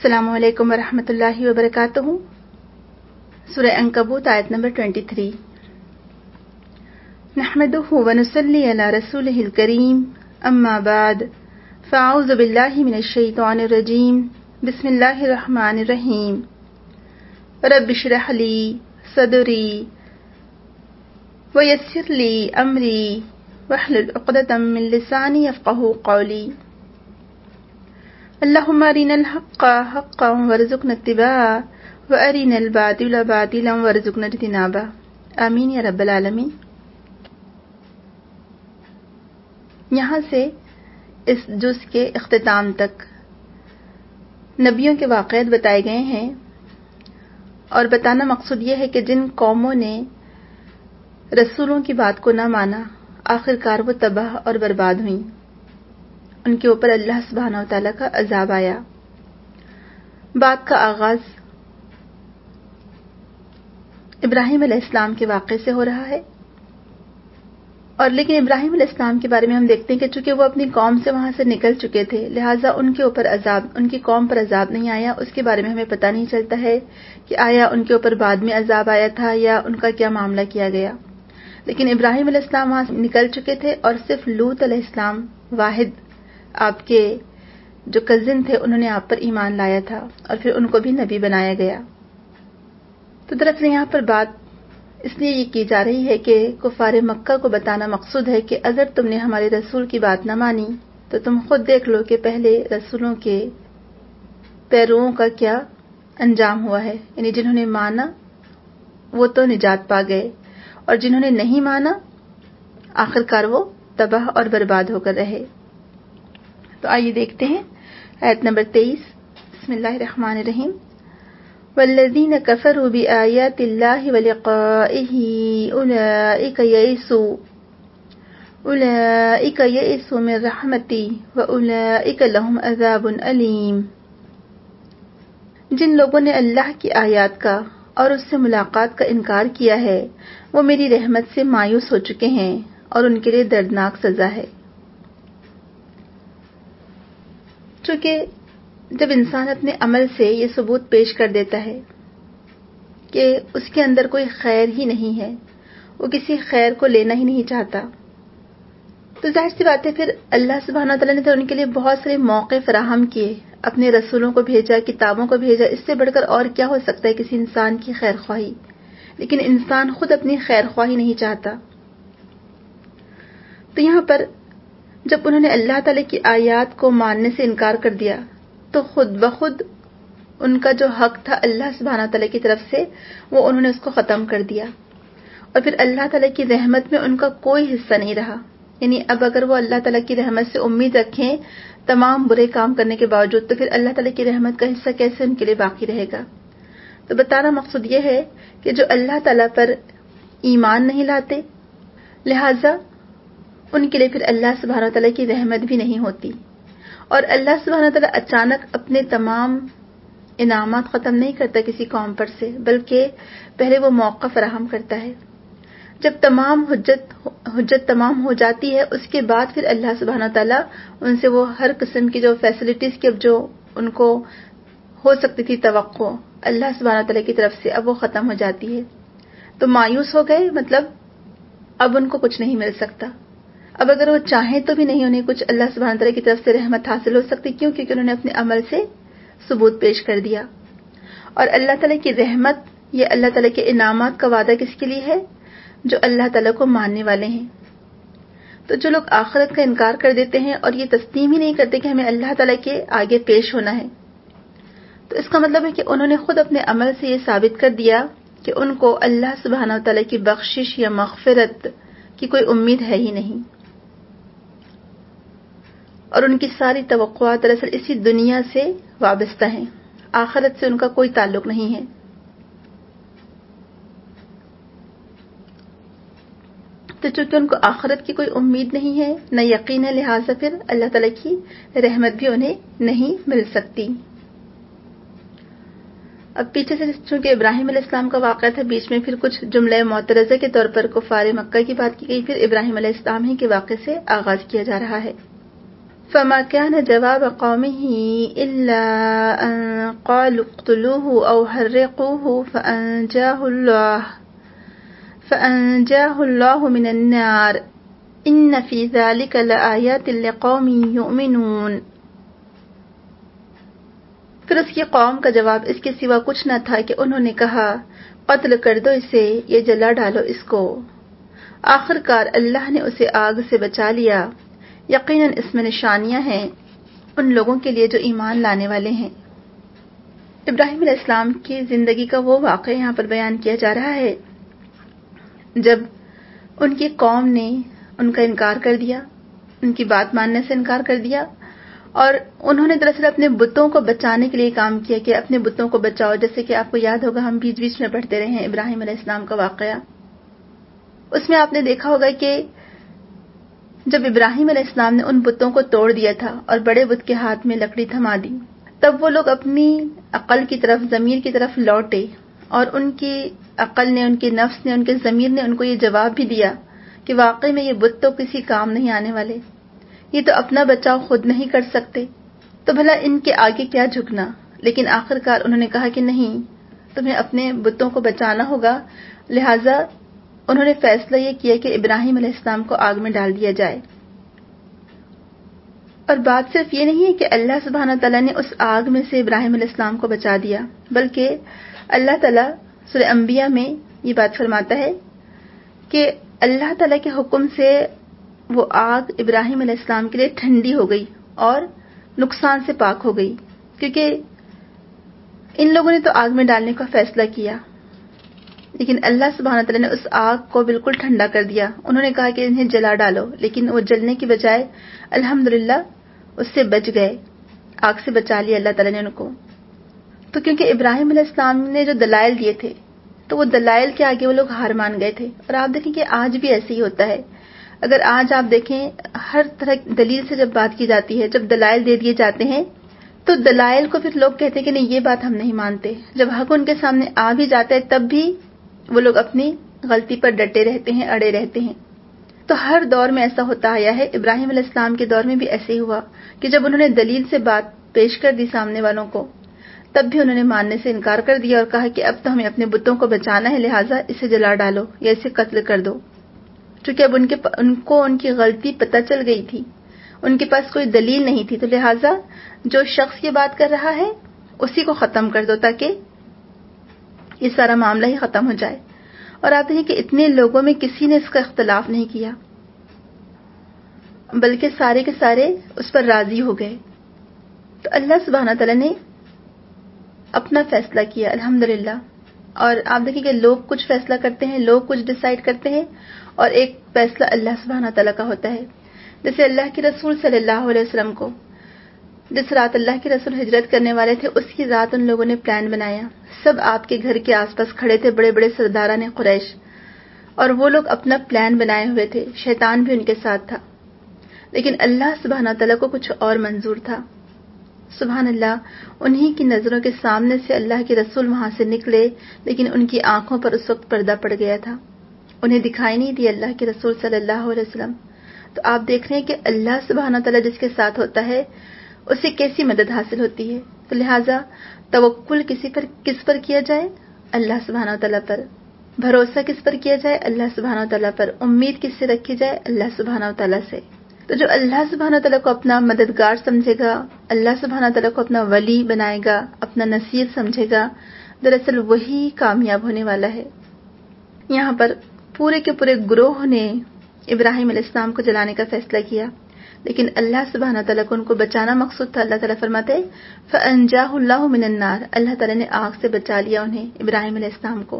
السلام علیکم ورحمۃ اللہ وبرکاتہ۔ سورہ عنکبوت آیت نمبر 23۔ نحمده ونصلی علی رسولہ الکریم، اما بعد فاعوذ باللہ من الشیطان الرجیم، بسم اللہ الرحمن الرحیم۔ رب اشرح لی صدری ویسر لی امری واحلل عقدۃ من لسانی یفقہوا قولی۔ اللہم ارنا الحق حقا وارزقنا اتباعہ وارنا الباطل باطلا وارزقنا اجتنابہ، آمین یا رب العالمین۔ یہاں سے اس جز کے اختتام تک نبیوں کے واقعات بتائے گئے ہیں، اور بتانا مقصود یہ ہے کہ جن قوموں نے رسولوں کی بات کو نہ مانا، آخرکار وہ تباہ اور برباد ہوئیں، ان کے اوپر اللہ سبحانہ وتعالیٰ کا عذاب آیا۔ بات کا آغاز ابراہیم علیہ السلام کے واقعے سے ہو رہا ہے، اور لیکن ابراہیم علیہ السلام کے بارے میں ہم دیکھتے ہیں کہ چونکہ وہ اپنی قوم سے وہاں سے نکل چکے تھے، لہٰذا ان کے اوپر عذاب، ان کی قوم پر عذاب نہیں آیا۔ اس کے بارے میں ہمیں پتہ نہیں چلتا ہے کہ آیا ان کے اوپر بعد میں عذاب آیا تھا یا ان کا کیا معاملہ کیا گیا، لیکن ابراہیم علیہ السلام وہاں سے نکل چکے تھے، اور صرف لوط علیہ السلام واحد آپ کے جو کزن تھے انہوں نے آپ پر ایمان لایا تھا، اور پھر ان کو بھی نبی بنایا گیا۔ تو دراصل یہاں پر بات اس لیے یہ کی جا رہی ہے کہ کفار مکہ کو بتانا مقصود ہے کہ اگر تم نے ہمارے رسول کی بات نہ مانی تو تم خود دیکھ لو کہ پہلے رسولوں کے پیروؤں کا کیا انجام ہوا ہے، یعنی جنہوں نے مانا وہ تو نجات پا گئے، اور جنہوں نے نہیں مانا آخرکار وہ تباہ اور برباد ہو کر رہے۔ تو آئیے دیکھتے ہیں آیت نمبر 23۔ بسم اللہ الرحمن الرحیم۔ والذین کفروا بآیات اللہ ولقائہ اولئک یئسوا من رحمتی واولئک لہم عذاب علیم۔ جن لوگوں نے اللہ کی آیات کا اور اس سے ملاقات کا انکار کیا ہے، وہ میری رحمت سے مایوس ہو چکے ہیں، اور ان کے لیے دردناک سزا ہے۔ چونکہ جب انسان اپنے عمل سے یہ ثبوت پیش کر دیتا ہے کہ اس کے اندر کوئی خیر ہی نہیں ہے، وہ کسی خیر کو لینا ہی نہیں چاہتا، تو ظاہر سی بات ہے پھر اللہ سبحانہ وتعالیٰ نے تو ان کے لیے بہت سارے موقع فراہم کیے، اپنے رسولوں کو بھیجا، کتابوں کو بھیجا، اس سے بڑھ کر اور کیا ہو سکتا ہے کسی انسان کی خیر خواہی، لیکن انسان خود اپنی خیر خواہی نہیں چاہتا۔ تو یہاں پر جب انہوں نے اللہ تعالیٰ کی آیات کو ماننے سے انکار کر دیا تو خود بخود ان کا جو حق تھا اللہ سبحانہ تعالیٰ کی طرف سے وہ انہوں نے اس کو ختم کر دیا، اور پھر اللہ تعالیٰ کی رحمت میں ان کا کوئی حصہ نہیں رہا۔ یعنی اب اگر وہ اللہ تعالیٰ کی رحمت سے امید رکھیں تمام برے کام کرنے کے باوجود، تو پھر اللہ تعالیٰ کی رحمت کا حصہ کیسے ان کے لیے باقی رہے گا؟ تو بتانا مقصود یہ ہے کہ جو اللہ تعالیٰ پر ایمان نہیں لاتے، لہٰذا ان کے لیے پھر اللہ سبحانہ تعالیٰ کی رحمت بھی نہیں ہوتی، اور اللہ سبحانہ تعالیٰ اچانک اپنے تمام انعامات ختم نہیں کرتا کسی قوم پر سے، بلکہ پہلے وہ موقع فراہم کرتا ہے۔ جب تمام حجت تمام ہو جاتی ہے، اس کے بعد پھر اللہ سبحانہ تعالیٰ ان سے وہ ہر قسم کی جو فیسلٹیز کی اب جو ان کو ہو سکتی تھی توقع اللہ سبحانہ تعالیٰ کی طرف سے، اب وہ ختم ہو جاتی ہے۔ تو مایوس ہو گئے، مطلب اب ان کو کچھ نہیں مل سکتا، اب اگر وہ چاہیں تو بھی نہیں انہیں کچھ اللہ سبحانہ تعالیٰ کی طرف سے رحمت حاصل ہو سکتی، کیوں؟ کیونکہ انہوں نے اپنے عمل سے ثبوت پیش کر دیا۔ اور اللہ تعالیٰ کی رحمت، یہ اللہ تعالیٰ کے انعامات کا وعدہ کس کے لیے ہے؟ جو اللہ تعالیٰ کو ماننے والے ہیں۔ تو جو لوگ آخرت کا انکار کر دیتے ہیں اور یہ تسلیم ہی نہیں کرتے کہ ہمیں اللہ تعالیٰ کے آگے پیش ہونا ہے، تو اس کا مطلب ہے کہ انہوں نے خود اپنے عمل سے یہ ثابت کر دیا کہ ان کو اللہ سبحانہ تعالیٰ کی بخشش یا مغفرت کی کوئی امید ہے ہی نہیں، اور ان کی ساری توقعات دراصل اسی دنیا سے وابستہ ہیں، آخرت سے ان کا کوئی تعلق نہیں ہے۔ تو چونکہ ان کو آخرت کی کوئی امید نہیں ہے، نہ یقین ہے، لہٰذا پھر اللہ تعالیٰ کی رحمت بھی انہیں نہیں مل سکتی۔ اب پیچھے سے چونکہ ابراہیم علیہ السلام کا واقعہ تھا، بیچ میں پھر کچھ جملہ معترضہ کے طور پر کفار مکہ کی بات کی گئی، پھر ابراہیم علیہ السلام ہی کے واقعے سے آغاز کیا جا رہا ہے۔ فما كان جواب قومه إلا أن قالوا اقتلوه أو حرقوه فأنجاه الله من النار إن في ذلك لآيات لقوم يؤمنون۔ پھر اس کی قوم کا جواب اس کے سوا کچھ نہ تھا کہ انہوں نے کہا قتل کر دو اسے یا جلا ڈالو اس کو۔ آخر کار اللہ نے اسے آگ سے بچا لیا، یقیناً اس میں نشانیاں ہیں ان لوگوں کے لیے جو ایمان لانے والے ہیں۔ ابراہیم علیہ السلام کی زندگی کا وہ واقعہ یہاں پر بیان کیا جا رہا ہے جب ان کی قوم نے ان کا انکار کر دیا، ان کی بات ماننے سے انکار کر دیا، اور انہوں نے دراصل اپنے بتوں کو بچانے کے لیے کام کیا کہ اپنے بتوں کو بچاؤ، جیسے کہ آپ کو یاد ہوگا ہم بیچ بیچ میں پڑھتے رہے ہیں ابراہیم علیہ السلام کا واقعہ۔ اس میں آپ نے دیکھا ہوگا کہ جب ابراہیم علیہ السلام نے ان بتوں کو توڑ دیا تھا اور بڑے بت کے ہاتھ میں لکڑی تھما دی، تب وہ لوگ اپنی عقل کی طرف، ضمیر کی طرف لوٹے، اور ان کی عقل نے، ان کے نفس نے، ان کے ضمیر نے ان کو یہ جواب بھی دیا کہ واقعی میں یہ بت تو کسی کام نہیں آنے والے، یہ تو اپنا بچاؤ خود نہیں کر سکتے، تو بھلا ان کے آگے کیا جھکنا۔ لیکن آخر کار انہوں نے کہا کہ نہیں، تمہیں اپنے بتوں کو بچانا ہوگا، لہٰذا انہوں نے فیصلہ یہ کیا کہ ابراہیم علیہ السلام کو آگ میں ڈال دیا جائے۔ اور بات صرف یہ نہیں ہے کہ اللہ سبحانہ تعالیٰ نے اس آگ میں سے ابراہیم علیہ السلام کو بچا دیا، بلکہ اللہ تعالیٰ سورہ انبیاء میں یہ بات فرماتا ہے کہ اللہ تعالیٰ کے حکم سے وہ آگ ابراہیم علیہ السلام کے لیے ٹھنڈی ہو گئی اور نقصان سے پاک ہو گئی، کیونکہ ان لوگوں نے تو آگ میں ڈالنے کا فیصلہ کیا، لیکن اللہ سبحانہ تعالیٰ نے اس آگ کو بالکل ٹھنڈا کر دیا۔ انہوں نے کہا کہ انہیں جلا ڈالو، لیکن وہ جلنے کی بجائے الحمدللہ اس سے بچ گئے، آگ سے بچا لیا اللہ تعالیٰ نے ان کو۔ تو کیونکہ ابراہیم علیہ السلام نے جو دلائل دیے تھے، تو وہ دلائل کے آگے وہ لوگ ہار مان گئے تھے۔ اور آپ دیکھیں کہ آج بھی ایسے ہی ہوتا ہے۔ اگر آج آپ دیکھیں ہر طرح دلیل سے جب بات کی جاتی ہے، جب دلائل دے دیے جاتے ہیں، تو دلائل کو پھر لوگ کہتے ہیں کہ نہیں، یہ بات ہم نہیں مانتے۔ جب حق ان کے سامنے آ بھی جاتا ہے تب بھی وہ لوگ اپنی غلطی پر ڈٹے رہتے ہیں، اڑے رہتے ہیں۔ تو ہر دور میں ایسا ہوتا آیا ہے، ابراہیم علیہ السلام کے دور میں بھی ایسے ہی ہوا کہ جب انہوں نے دلیل سے بات پیش کر دی سامنے والوں کو، تب بھی انہوں نے ماننے سے انکار کر دیا اور کہا کہ اب تو ہمیں اپنے بتوں کو بچانا ہے، لہٰذا اسے جلا ڈالو یا اسے قتل کر دو۔ چونکہ اب ان کو ان کی غلطی پتہ چل گئی تھی، ان کے پاس کوئی دلیل نہیں تھی، تو لہٰذا جو شخص یہ بات کر رہا ہے اسی کو ختم کر دو تاکہ یہ سارا معاملہ ہی ختم ہو جائے۔ اور آپ دیکھیں کہ اتنے لوگوں میں کسی نے اس کا اختلاف نہیں کیا، بلکہ سارے کے سارے اس پر راضی ہو گئے۔ تو اللہ سبحانہ تعالیٰ نے اپنا فیصلہ کیا الحمدللہ۔ اور آپ دیکھیں کہ لوگ کچھ فیصلہ کرتے ہیں، لوگ کچھ ڈیسائیڈ کرتے ہیں، اور ایک فیصلہ اللہ سبحانہ تعالیٰ کا ہوتا ہے۔ جیسے اللہ کے رسول صلی اللہ علیہ وسلم کو جس رات اللہ کے رسول ہجرت کرنے والے تھے، اس کی رات ان لوگوں نے پلان بنایا، سب آپ کے گھر کے آس پاس کھڑے تھے، بڑے بڑے سرداران قریش، اور وہ لوگ اپنا پلان بنائے ہوئے تھے، شیطان بھی ان کے ساتھ تھا، لیکن اللہ سبحانہ تعالیٰ کو کچھ اور منظور تھا۔ سبحان اللہ، انہی کی نظروں کے سامنے سے اللہ کے رسول وہاں سے نکلے، لیکن ان کی آنکھوں پر اس وقت پردہ پڑ گیا تھا، انہیں دکھائی نہیں دی اللہ کے رسول صلی اللہ علیہ وسلم۔ تو آپ دیکھ رہے ہیں کہ اللہ سبحانہ تعالیٰ جس کے ساتھ ہوتا ہے اسے کیسی مدد حاصل ہوتی ہے۔ تو لہٰذا توکل کس پر کیا جائے؟ اللہ سبحانہ تعالیٰ پر۔ بھروسہ کس پر کیا جائے؟ اللہ سبحانہ تعالیٰ پر۔ امید کس سے رکھی جائے؟ اللہ سبحانہ تعالیٰ سے۔ تو جو اللہ سبحانہ تعالیٰ کو اپنا مددگار سمجھے گا، اللہ سبحانہ تعالیٰ کو اپنا ولی بنائے گا، اپنا نصیر سمجھے گا، دراصل وہی کامیاب ہونے والا ہے۔ یہاں پر پورے کے پورے گروہ نے ابراہیم علیہ السلام کو جلانے کا فیصلہ کیا، لیکن اللہ سبحانہ تعالیٰ کو ان کو بچانا مقصود تھا۔ اللہ تعالیٰ فرماتے ہیں فَأَنْجَاهُ اللَّهُ مِنَ النَّارِ، اللہ تعالیٰ نے آگ سے بچا لیا انہیں، ابراہیم علیہ السلام کو۔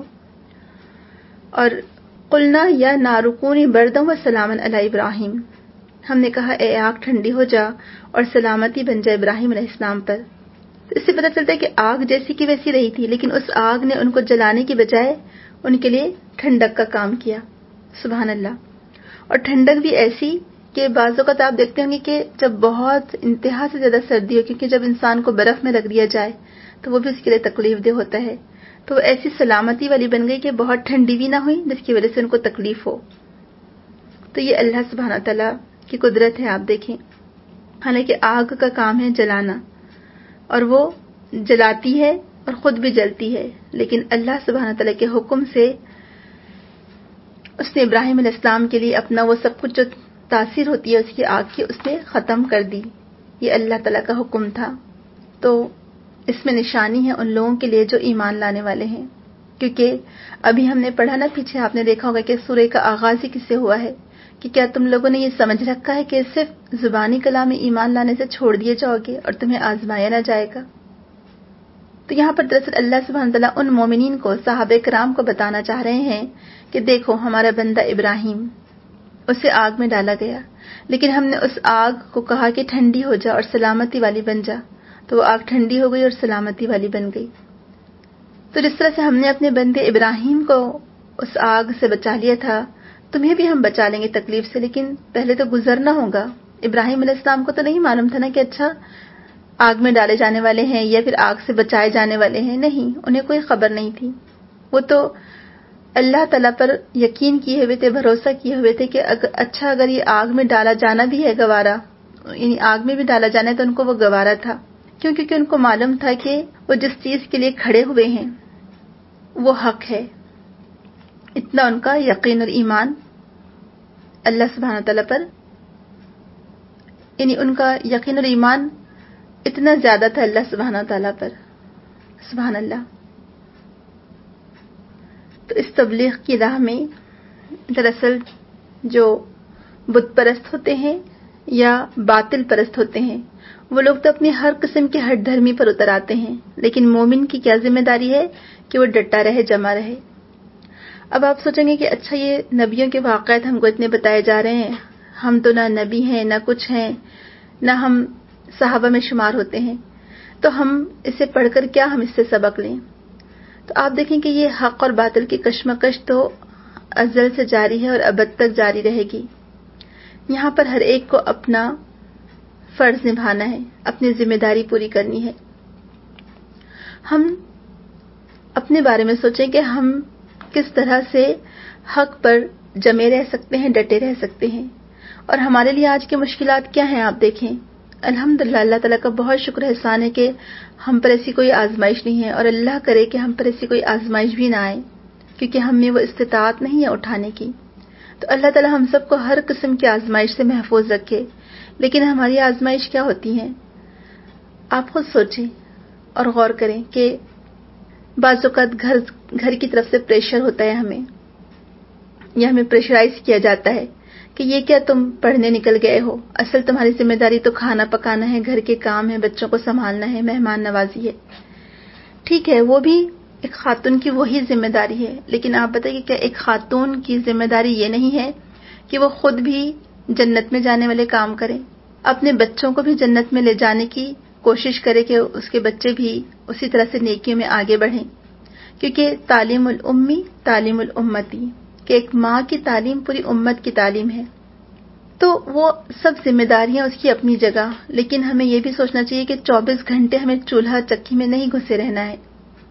اور قُلْنَا يَا نَارُ كُونِي بَرْدًا وَسَلَامًا عَلَىٰ ابراہیم، ہم نے کہا اے آگ ٹھنڈی ہو جا اور سلامتی بن جائے ابراہیم علیہ السلام پر۔ تو اس سے پتہ چلتا ہے کہ آگ جیسی کی ویسی رہی تھی، لیکن اس آگ نے ان کو جلانے کی بجائے ان کے لیے ٹھنڈک کا کام کیا۔ سبحان اللہ۔ اور ٹھنڈک بھی ایسی کہ بعض اوقات آپ دیکھتے ہوں گے کہ جب بہت انتہا سے زیادہ سردی ہو، کیونکہ جب انسان کو برف میں رکھ دیا جائے تو وہ بھی اس کے لیے تکلیف دہ ہوتا ہے، تو وہ ایسی سلامتی والی بن گئی کہ بہت ٹھنڈی بھی نہ ہوئی جس کی وجہ سے ان کو تکلیف ہو۔ تو یہ اللہ سبحانہ تعالیٰ کی قدرت ہے، آپ دیکھیں۔ حالانکہ آگ کا کام ہے جلانا، اور وہ جلاتی ہے اور خود بھی جلتی ہے، لیکن اللہ سبحانہ تعالیٰ کے حکم سے اس نے ابراہیم علیہ السلام کے لیے اپنا وہ سب کچھ جو تاثیر ہوتی ہے اس کی آگ کی، اس نے ختم کر دی۔ یہ اللہ تعالیٰ کا حکم تھا۔ تو اس میں نشانی ہے ان لوگوں کے لیے جو ایمان لانے والے ہیں، کیونکہ ابھی ہم نے پڑھا نا، پیچھے آپ نے دیکھا ہوگا کہ سورہ کا آغاز ہی کس سے ہوا ہے کہ کیا تم لوگوں نے یہ سمجھ رکھا ہے کہ صرف زبانی کلام میں ایمان لانے سے چھوڑ دیے جاؤ گے اور تمہیں آزمایا نہ جائے گا؟ تو یہاں پر دراصل اللہ سبحانہ تعالیٰ ان مومنین کو، صحابہ کرام کو بتانا چاہ رہے ہیں کہ دیکھو ہمارا بندہ ابراہیم، اسے آگ میں ڈالا گیا، لیکن ہم نے اس آگ کو کہا کہ ٹھنڈی ہو جا اور سلامتی والی بن جا، تو وہ آگ ٹھنڈی ہو گئی اور سلامتی والی بن گئی۔ تو جس طرح سے ہم نے اپنے بندے ابراہیم کو اس آگ سے بچا لیا تھا، تمہیں بھی ہم بچا لیں گے تکلیف سے، لیکن پہلے تو گزرنا ہوگا۔ ابراہیم علیہ السلام کو تو نہیں معلوم تھا نا کہ اچھا آگ میں ڈالے جانے والے ہیں یا پھر آگ سے بچائے جانے والے ہیں، نہیں، انہیں کوئی خبر نہیں تھی۔ وہ تو اللہ تعالیٰ پر یقین کیے ہوئے تھے، بھروسہ کیے ہوئے تھے کہ اگر یہ آگ میں ڈالا جانا بھی ہے گوارا، یعنی آگ میں بھی ڈالا جانا ہے تو ان کو وہ گوارا تھا، کیونکہ ان کو معلوم تھا کہ وہ جس چیز کے لیے کھڑے ہوئے ہیں وہ حق ہے۔ اتنا ان کا یقین اور ایمان اللہ سبحانہ تعالیٰ پر، یعنی ان کا یقین اور ایمان اتنا زیادہ تھا اللہ سبحانہ تعالیٰ پر، سبحان اللہ۔ تو اس تبلیغ کی راہ میں دراصل جو بت پرست ہوتے ہیں یا باطل پرست ہوتے ہیں، وہ لوگ تو اپنی ہر قسم کی ہٹ دھرمی پر اتر آتے ہیں، لیکن مومن کی کیا ذمہ داری ہے کہ وہ ڈٹا رہے، جمع رہے۔ اب آپ سوچیں گے کہ اچھا یہ نبیوں کے واقعات ہم کو اتنے بتائے جا رہے ہیں، ہم تو نہ نبی ہیں نہ کچھ ہیں، نہ ہم صحابہ میں شمار ہوتے ہیں، تو ہم اسے پڑھ کر کیا ہم اس سے سبق لیں؟ تو آپ دیکھیں کہ یہ حق اور باطل کی کشمکش تو ازل سے جاری ہے اور ابد تک جاری رہے گی۔ یہاں پر ہر ایک کو اپنا فرض نبھانا ہے، اپنی ذمہ داری پوری کرنی ہے۔ ہم اپنے بارے میں سوچیں کہ ہم کس طرح سے حق پر جمے رہ سکتے ہیں، ڈٹے رہ سکتے ہیں، اور ہمارے لیے آج کی مشکلات کیا ہیں۔ آپ دیکھیں، الحمدللہ اللہ تعالیٰ کا بہت شکر احسان ہے کہ ہم پر ایسی کوئی آزمائش نہیں ہے، اور اللہ کرے کہ ہم پر ایسی کوئی آزمائش بھی نہ آئے، کیونکہ ہم میں وہ استطاعت نہیں ہے اٹھانے کی۔ تو اللہ تعالیٰ ہم سب کو ہر قسم کی آزمائش سے محفوظ رکھے، لیکن ہماری آزمائش کیا ہوتی ہیں؟ آپ خود سوچیں اور غور کریں کہ بعض اوقات گھر کی طرف سے پریشر ہوتا ہے ہمیں، یا ہمیں پریشرائز کیا جاتا ہے کہ یہ کیا تم پڑھنے نکل گئے ہو، اصل تمہاری ذمہ داری تو کھانا پکانا ہے، گھر کے کام ہیں، بچوں کو سنبھالنا ہے، مہمان نوازی ہے۔ ٹھیک ہے، وہ بھی ایک خاتون کی وہی ذمہ داری ہے، لیکن آپ بتائیے کہ کیا ایک خاتون کی ذمہ داری یہ نہیں ہے کہ وہ خود بھی جنت میں جانے والے کام کرے، اپنے بچوں کو بھی جنت میں لے جانے کی کوشش کرے کہ اس کے بچے بھی اسی طرح سے نیکیوں میں آگے بڑھیں؟ کیونکہ تعلیم الامی تعلیم الامتی، کہ ایک ماں کی تعلیم پوری امت کی تعلیم ہے۔ تو وہ سب ذمہ داریاں اس کی اپنی جگہ، لیکن ہمیں یہ بھی سوچنا چاہیے کہ 24 گھنٹے ہمیں چولہا چکی میں نہیں گھسے رہنا ہے۔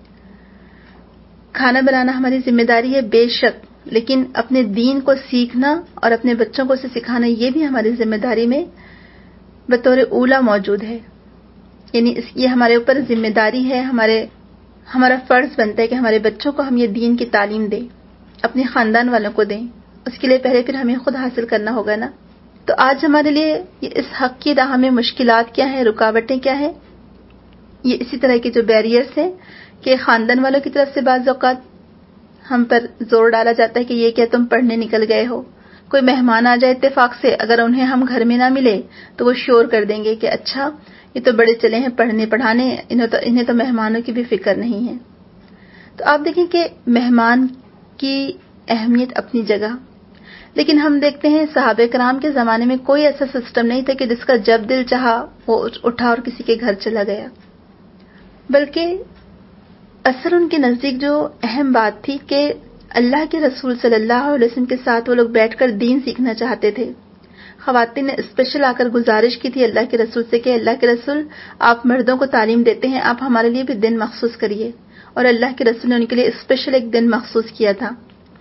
کھانا بنانا ہماری ذمہ داری ہے بے شک، لیکن اپنے دین کو سیکھنا اور اپنے بچوں کو اسے سکھانا یہ بھی ہماری ذمہ داری میں بطور اولا موجود ہے۔ یعنی یہ ہمارے اوپر ذمہ داری ہے، ہمارا فرض بنتا ہے کہ ہمارے بچوں کو ہم یہ دین کی تعلیم دیں، اپنے خاندان والوں کو دیں۔ اس کے لیے پہلے پھر ہمیں خود حاصل کرنا ہوگا نا۔ تو آج ہمارے لیے اس حق کی راہ میں مشکلات کیا ہیں، رکاوٹیں کیا ہیں؟ یہ اسی طرح کے جو بیریئرز ہیں کہ خاندان والوں کی طرف سے بعض اوقات ہم پر زور ڈالا جاتا ہے کہ یہ کیا تم پڑھنے نکل گئے ہو۔ کوئی مہمان آ جائے اتفاق سے، اگر انہیں ہم گھر میں نہ ملے تو وہ شور کر دیں گے کہ اچھا یہ تو بڑے چلے ہیں پڑھنے پڑھانے، انہیں تو مہمانوں کی بھی فکر نہیں ہے۔ تو آپ دیکھیں کہ مہمان کی اہمیت اپنی جگہ، لیکن ہم دیکھتے ہیں صحابہ کرام کے زمانے میں کوئی ایسا سسٹم نہیں تھا کہ جس کا جب دل چاہا وہ اٹھا اور کسی کے گھر چلا گیا، بلکہ اصل ان کے نزدیک جو اہم بات تھی کہ اللہ کے رسول صلی اللہ علیہ وسلم کے ساتھ وہ لوگ بیٹھ کر دین سیکھنا چاہتے تھے۔ خواتین نے اسپیشل آ کر گزارش کی تھی اللہ کے رسول سے کہ اللہ کے رسول آپ مردوں کو تعلیم دیتے ہیں، آپ ہمارے لیے بھی دن مخصوص کریے، اور اللہ کے رسول نے ان کے لیے اسپیشل ایک دن مخصوص کیا تھا۔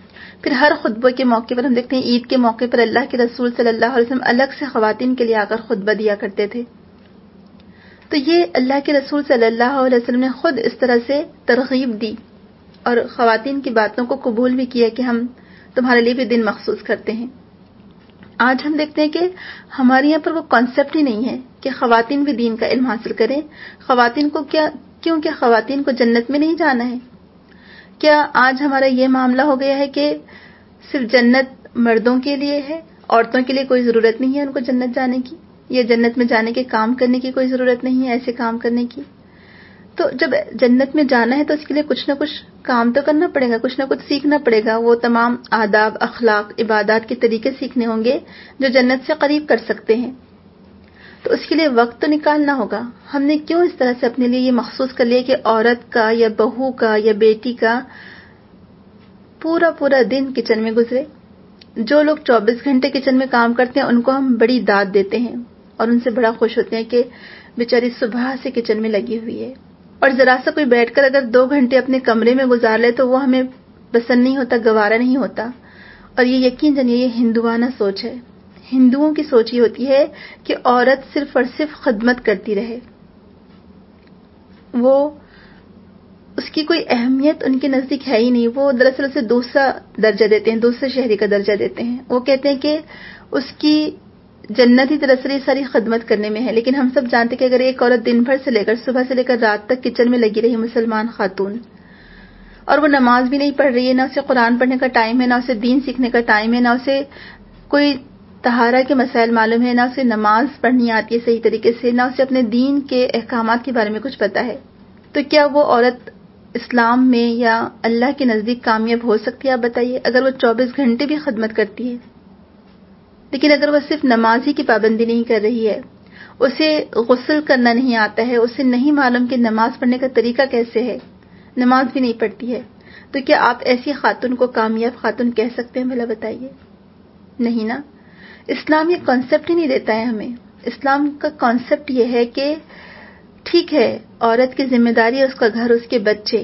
پھر ہر خطبے کے موقع پر ہم دیکھتے ہیں عید کے موقع پر اللہ کے رسول صلی اللہ علیہ وسلم الگ سے خواتین کے لیے آ کر خطبہ دیا کرتے تھے. تو یہ اللہ کے رسول صلی اللہ علیہ وسلم نے خود اس طرح سے ترغیب دی اور خواتین کی باتوں کو قبول بھی کیا کہ ہم تمہارے لیے بھی دن مخصوص کرتے ہیں. آج ہم دیکھتے ہیں کہ ہمارے یہاں پر وہ کانسیپٹ ہی نہیں ہے کہ خواتین بھی دین کا علم حاصل کریں. خواتین کو کیوں کہ خواتین کو جنت میں نہیں جانا ہے؟ کیا آج ہمارا یہ معاملہ ہو گیا ہے کہ صرف جنت مردوں کے لیے ہے، عورتوں کے لیے کوئی ضرورت نہیں ہے ان کو جنت جانے کی، یا جنت میں جانے کے کام کرنے کی کوئی ضرورت نہیں ہے ایسے کام کرنے کی؟ تو جب جنت میں جانا ہے تو اس کے لیے کچھ نہ کچھ کام تو کرنا پڑے گا، کچھ نہ کچھ سیکھنا پڑے گا. وہ تمام آداب، اخلاق، عبادات کے طریقے سیکھنے ہوں گے جو جنت سے قریب کر سکتے ہیں. تو اس کے لیے وقت تو نکالنا ہوگا. ہم نے کیوں اس طرح سے اپنے لیے یہ مخصوص کر لیا کہ عورت کا یا بہو کا یا بیٹی کا پورا دن کچن میں گزرے؟ جو لوگ 24 گھنٹے کچن میں کام کرتے ہیں ان کو ہم بڑی داد دیتے ہیں اور ان سے بڑا خوش ہوتے ہیں کہ بیچاری صبح سے کچن میں لگی ہوئی ہے، اور ذرا سا کوئی بیٹھ کر اگر 2 گھنٹے اپنے کمرے میں گزار لے تو وہ ہمیں پسند نہیں ہوتا، گوارا نہیں ہوتا. اور یہ یقین جانیے یہ ہندوانہ سوچ ہے. ہندوؤں کی سوچ یہ ہوتی ہے کہ عورت صرف اور صرف خدمت کرتی رہے. وہ اس کی کوئی اہمیت ان کے نزدیک ہے ہی نہیں. وہ دراصل اسے دوسرا درجہ دیتے ہیں، دوسرے شہری کا درجہ دیتے ہیں. وہ کہتے ہیں کہ اس کی جنت ہی دراصل یہ ساری خدمت کرنے میں ہے. لیکن ہم سب جانتے ہیں کہ اگر ایک عورت دن بھر سے لے کر صبح سے لے کر رات تک کچن میں لگی رہی، مسلمان خاتون، اور وہ نماز بھی نہیں پڑھ رہی ہے، نہ اسے قرآن پڑھنے کا ٹائم ہے، نہ اسے دین سیکھنے کا ٹائم ہے، نہ اسے کوئی طہارہ کے مسائل معلوم ہے، نہ اسے نماز پڑھنی آتی ہے صحیح طریقے سے، نہ اسے اپنے دین کے احکامات کے بارے میں کچھ پتا ہے، تو کیا وہ عورت اسلام میں یا اللہ کے نزدیک کامیاب ہو سکتی ہے؟ آپ بتائیے. اگر وہ 24 گھنٹے بھی خدمت کرتی ہے، لیکن اگر وہ صرف نماز ہی کی پابندی نہیں کر رہی ہے، اسے غسل کرنا نہیں آتا ہے، اسے نہیں معلوم کہ نماز پڑھنے کا طریقہ کیسے ہے، نماز بھی نہیں پڑھتی ہے، تو کیا آپ ایسی خاتون کو کامیاب خاتون کہہ سکتے ہیں؟ بھلا بتائیے. نہیں نا. اسلام یہ کانسیپٹ ہی نہیں دیتا ہے ہمیں. اسلام کا کانسیپٹ یہ ہے کہ ٹھیک ہے عورت کی ذمہ داری ہے اس کا گھر، اس کے بچے،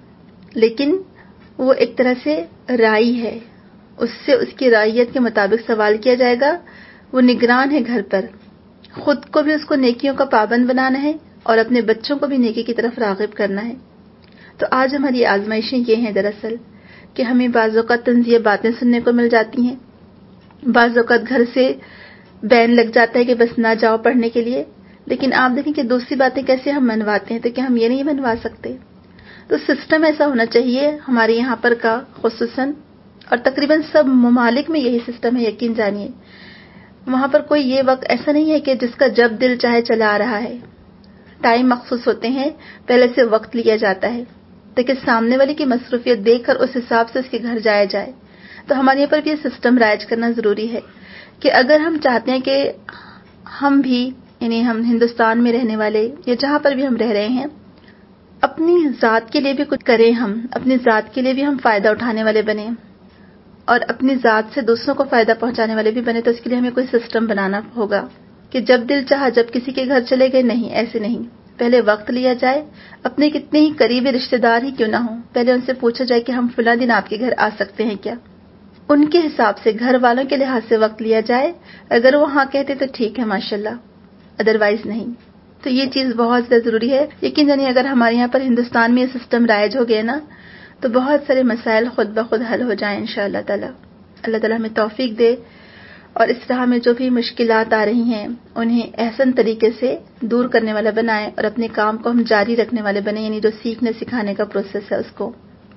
لیکن وہ ایک طرح سے رائی ہے، اس سے اس کی رعیت کے مطابق سوال کیا جائے گا. وہ نگران ہے گھر پر، خود کو بھی اس کو نیکیوں کا پابند بنانا ہے اور اپنے بچوں کو بھی نیکی کی طرف راغب کرنا ہے. تو آج ہماری آزمائشیں یہ ہیں دراصل کہ ہمیں بعض اوقات طنزیہ باتیں سننے کو مل جاتی ہیں، بعض اوقات گھر سے بین لگ جاتا ہے کہ بس نہ جاؤ پڑھنے کے لیے. لیکن آپ دیکھیں کہ دوسری باتیں کیسے ہم منواتے ہیں، تو کیا ہم یہ نہیں منوا سکتے؟ تو سسٹم ایسا ہونا چاہیے ہمارے یہاں پر کا خصوصاً، اور تقریباً سب ممالک میں یہی سسٹم ہے. یقین جانیے وہاں پر کوئی یہ وقت ایسا نہیں ہے کہ جس کا جب دل چاہے چلا آ رہا ہے. ٹائم مخصوص ہوتے ہیں، پہلے سے وقت لیا جاتا ہے تاکہ سامنے والے کی مصروفیت دیکھ کر اس حساب سے اس کے گھر جایا جائے. تو ہمارے یہاں پر بھی یہ سسٹم رائج کرنا ضروری ہے کہ اگر ہم چاہتے ہیں کہ ہم بھی، یعنی ہم ہندوستان میں رہنے والے یا جہاں پر بھی ہم رہ رہے ہیں، اپنی ذات کے لیے بھی کچھ کریں، ہم اپنی ذات کے لیے بھی ہم فائدہ اٹھانے والے بنیں اور اپنی ذات سے دوسروں کو فائدہ پہنچانے والے بھی بنے، تو اس کے لیے ہمیں کوئی سسٹم بنانا ہوگا کہ جب دل چاہا جب کسی کے گھر چلے گئے. نہیں، ایسے نہیں. پہلے وقت لیا جائے، اپنے کتنے ہی قریبی رشتہ دار ہی کیوں نہ ہوں، پہلے ان سے پوچھا جائے کہ ہم فلاں دن آپ کے گھر آ سکتے ہیں کیا. ان کے حساب سے، گھر والوں کے لحاظ سے وقت لیا جائے. اگر وہ ہاں کہتے تو ٹھیک ہے ماشاءاللہ، ادروائز نہیں. تو یہ چیز بہت زیادہ ضروری ہے. یقین جانیے اگر ہمارے یہاں پر ہندوستان میں یہ سسٹم رائج ہو گیا نا تو بہت سارے مسائل خود بخود حل ہو جائیں انشاءاللہ تعالی. اللہ تعالی ہمیں توفیق دے اور اس راہ میں جو بھی مشکلات آ رہی ہیں انہیں احسن طریقے سے دور کرنے والا بنائے اور اپنے کام کو ہم جاری رکھنے والے بنیں، یعنی جو سیکھنے سکھانے کا پروسیس ہے اس کو.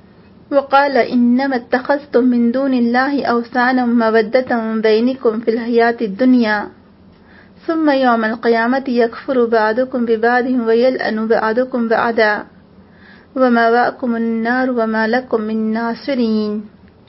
وقال انما اتخذتم من دون الله اوثانا مودة بينكم في الحياة الدنيا ثم يوم القيامة يكفر بعضكم ببعض ويلعن بعضكم بعضا ومأواكم النار وما لكم من ناصرين.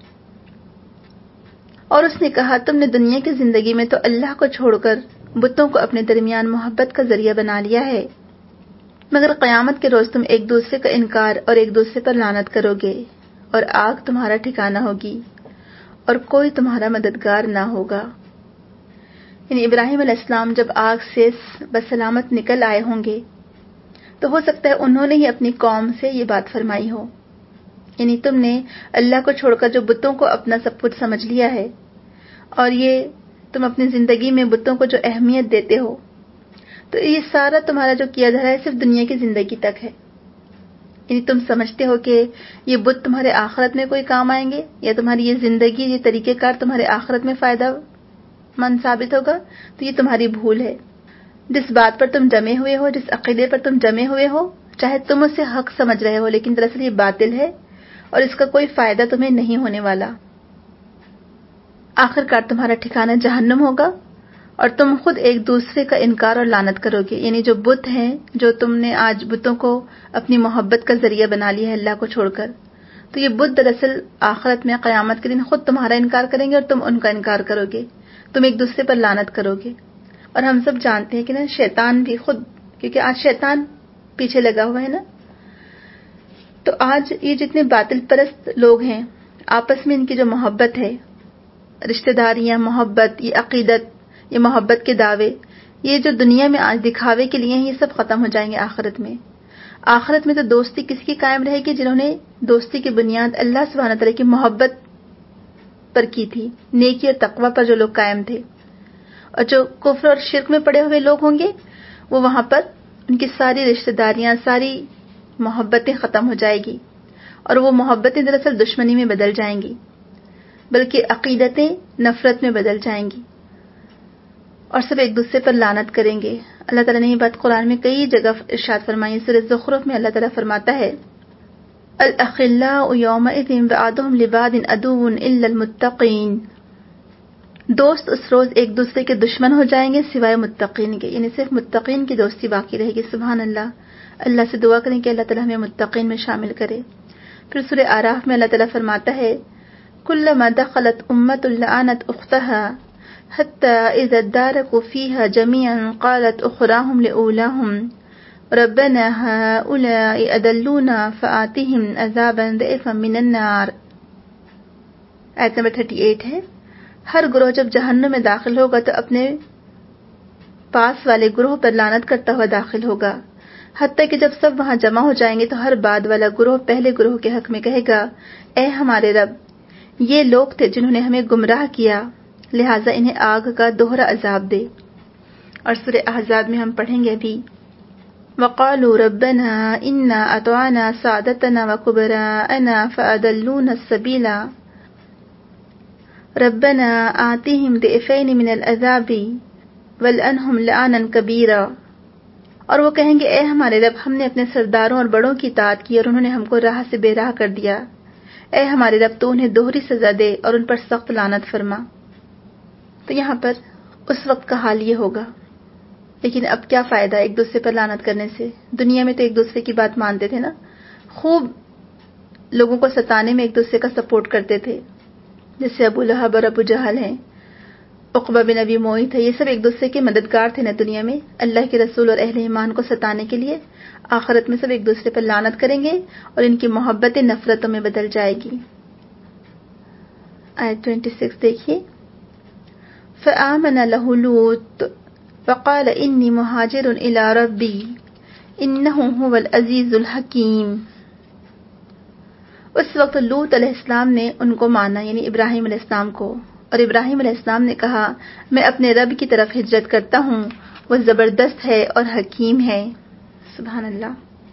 اور اس نے کہا تم نے دنیا کی زندگی میں تو اللہ کو چھوڑ کر بتوں کو اپنے درمیان محبت کا ذریعہ بنا لیا ہے، مگر قیامت کے روز تم ایک دوسرے کا انکار اور ایک دوسرے پر لعنت کرو گے اور آگ تمہارا ٹھکانہ ہوگی اور کوئی تمہارا مددگار نہ ہوگا. یعنی ابراہیم علیہ السلام جب آگ سے بسلامت نکل آئے ہوں گے تو ہو سکتا ہے انہوں نے ہی اپنی قوم سے یہ بات فرمائی ہو یعنی تم نے اللہ کو چھوڑ کر جو بتوں کو اپنا سب کچھ سمجھ لیا ہے، اور یہ تم اپنی زندگی میں بتوں کو جو اہمیت دیتے ہو، تو یہ سارا تمہارا جو کیا دھرا ہے صرف دنیا کی زندگی تک ہے. یعنی تم سمجھتے ہو کہ یہ بت تمہارے آخرت میں کوئی کام آئیں گے، یا تمہاری یہ زندگی، یہ طریقہ کار تمہارے آخرت میں فائدہ مند ثابت ہوگا، تو یہ تمہاری بھول ہے. جس بات پر تم جمے ہوئے ہو، جس عقیدے پر تم جمے ہوئے ہو، چاہے تم اسے حق سمجھ رہے ہو، لیکن دراصل یہ باطل ہے اور اس کا کوئی فائدہ تمہیں نہیں ہونے والا. آخرکار تمہارا ٹھکانہ جہنم ہوگا، اور تم خود ایک دوسرے کا انکار اور لعنت کرو گے. یعنی جو بت ہیں، جو تم نے آج بتوں کو اپنی محبت کا ذریعہ بنا لیا ہے اللہ کو چھوڑ کر، تو یہ بت دراصل آخرت میں قیامت کے دن خود تمہارا انکار کریں گے اور تم ان کا انکار کرو گے. تم ایک دوسرے پر لعنت کرو گے. اور ہم سب جانتے ہیں کہ نا، شیطان بھی خود، کیونکہ آج شیطان پیچھے لگا ہوا ہے نا، تو آج یہ جتنے باطل پرست لوگ ہیں، آپس میں ان کی جو محبت ہے، رشتہ داریاں، محبت، یہ عقیدت، یہ محبت کے دعوے، یہ جو دنیا میں آج دکھاوے کے لیے ہیں، یہ سب ختم ہو جائیں گے آخرت میں. آخرت میں تو دوستی کس کی قائم رہے گی؟ جنہوں نے دوستی کی بنیاد اللہ سبحانہ تعالیٰ کی محبت پر کی تھی، نیکی اور تقوی پر جو لوگ قائم تھے. اور جو کفر اور شرک میں پڑے ہوئے لوگ ہوں گے، وہ وہاں پر ان کی ساری رشتہ داریاں، ساری محبتیں ختم ہو جائے گی، اور وہ محبتیں دراصل دشمنی میں بدل جائیں گی، بلکہ عقیدتیں نفرت میں بدل جائیں گی، اور سب ایک دوسرے پر لعنت کریں گے. اللہ تعالیٰ نے یہ بات قرآن میں کئی جگہ ارشاد فرمائی. سورۃ زخرف میں اللہ تعالیٰ فرماتا ہے، الاخلاء یومئذ بعضهم لبعض عدو الا المتقین. دوست اس روز ایک دوسرے کے دشمن ہو جائیں گے سوائے متقین کے. یعنی صرف متقین کی دوستی باقی رہے گی. سبحان اللہ. اللہ سے دعا کریں کہ اللہ تعالیٰ ہمیں متقین میں شامل کرے. پھر سورہ اعراف میں اللہ تعالیٰ فرماتا ہے، کلما دخلت امۃ لعنت اختها حتى اذا اداركوا فيها جميعا قالت اخراهم لاولاهم ربنا هؤلاء اضلونا فآتهم عذابا ضعفا من النار. آیت نمبر 38 ہے، ہر گروہ جب جہنم میں داخل ہوگا تو اپنے پاس والے گروہ پر لعنت کرتا ہوا داخل ہوگا، حتیٰ کہ جب سب وہاں جمع ہو جائیں گے تو ہر بعد والا گروہ پہلے گروہ کے حق میں کہے گا، اے ہمارے رب، یہ لوگ تھے جنہوں نے ہمیں گمراہ کیا، لہٰذا انہیں آگ کا دوہرا عذاب دے. اور سورہ احزاب میں ہم پڑھیں گے ابھی، وقالوا ربنا انا اطعنا سادتنا وكبراءنا فاضلونا السبيل ربنا آتهم ضعفين من العذاب والعنهم لعنا كبيرا. اور وہ کہیں گے، اے ہمارے رب، ہم نے اپنے سرداروں اور بڑوں کی اطاعت کی اور انہوں نے ہم کو راہ سے بے راہ کر دیا. اے ہمارے رب، تو انہیں دوہری سزا دے اور ان پر سخت لعنت فرما. تو یہاں پر اس وقت کا حال یہ ہوگا. لیکن اب کیا فائدہ ایک دوسرے پر لعنت کرنے سے؟ دنیا میں تو ایک دوسرے کی بات مانتے تھے نا، خوب لوگوں کو ستانے میں ایک دوسرے کا سپورٹ کرتے تھے، جیسے ابو لہب اور ابو جہل ہیں، عقبہ بن ابی معیط ہے، یہ سب ایک دوسرے کے مددگار تھے نا دنیا میں، اللہ کے رسول اور اہل ایمان کو ستانے کے لیے. آخرت میں سب ایک دوسرے پر لعنت کریں گے اور ان کی محبتیں نفرتوں میں بدل جائے گی. آیت 26 دیکھیے، فآمن له لوط وقال انی مہاجر الی ربی انہ هو العزیز الحکیم. اس وقت لوط علیہ السلام نے ان کو مانا، یعنی ابراہیم علیہ السلام کو، اور ابراہیم علیہ السلام نے کہا، میں اپنے رب کی طرف ہجرت کرتا ہوں، وہ زبردست ہے اور حکیم ہے. سبحان اللہ.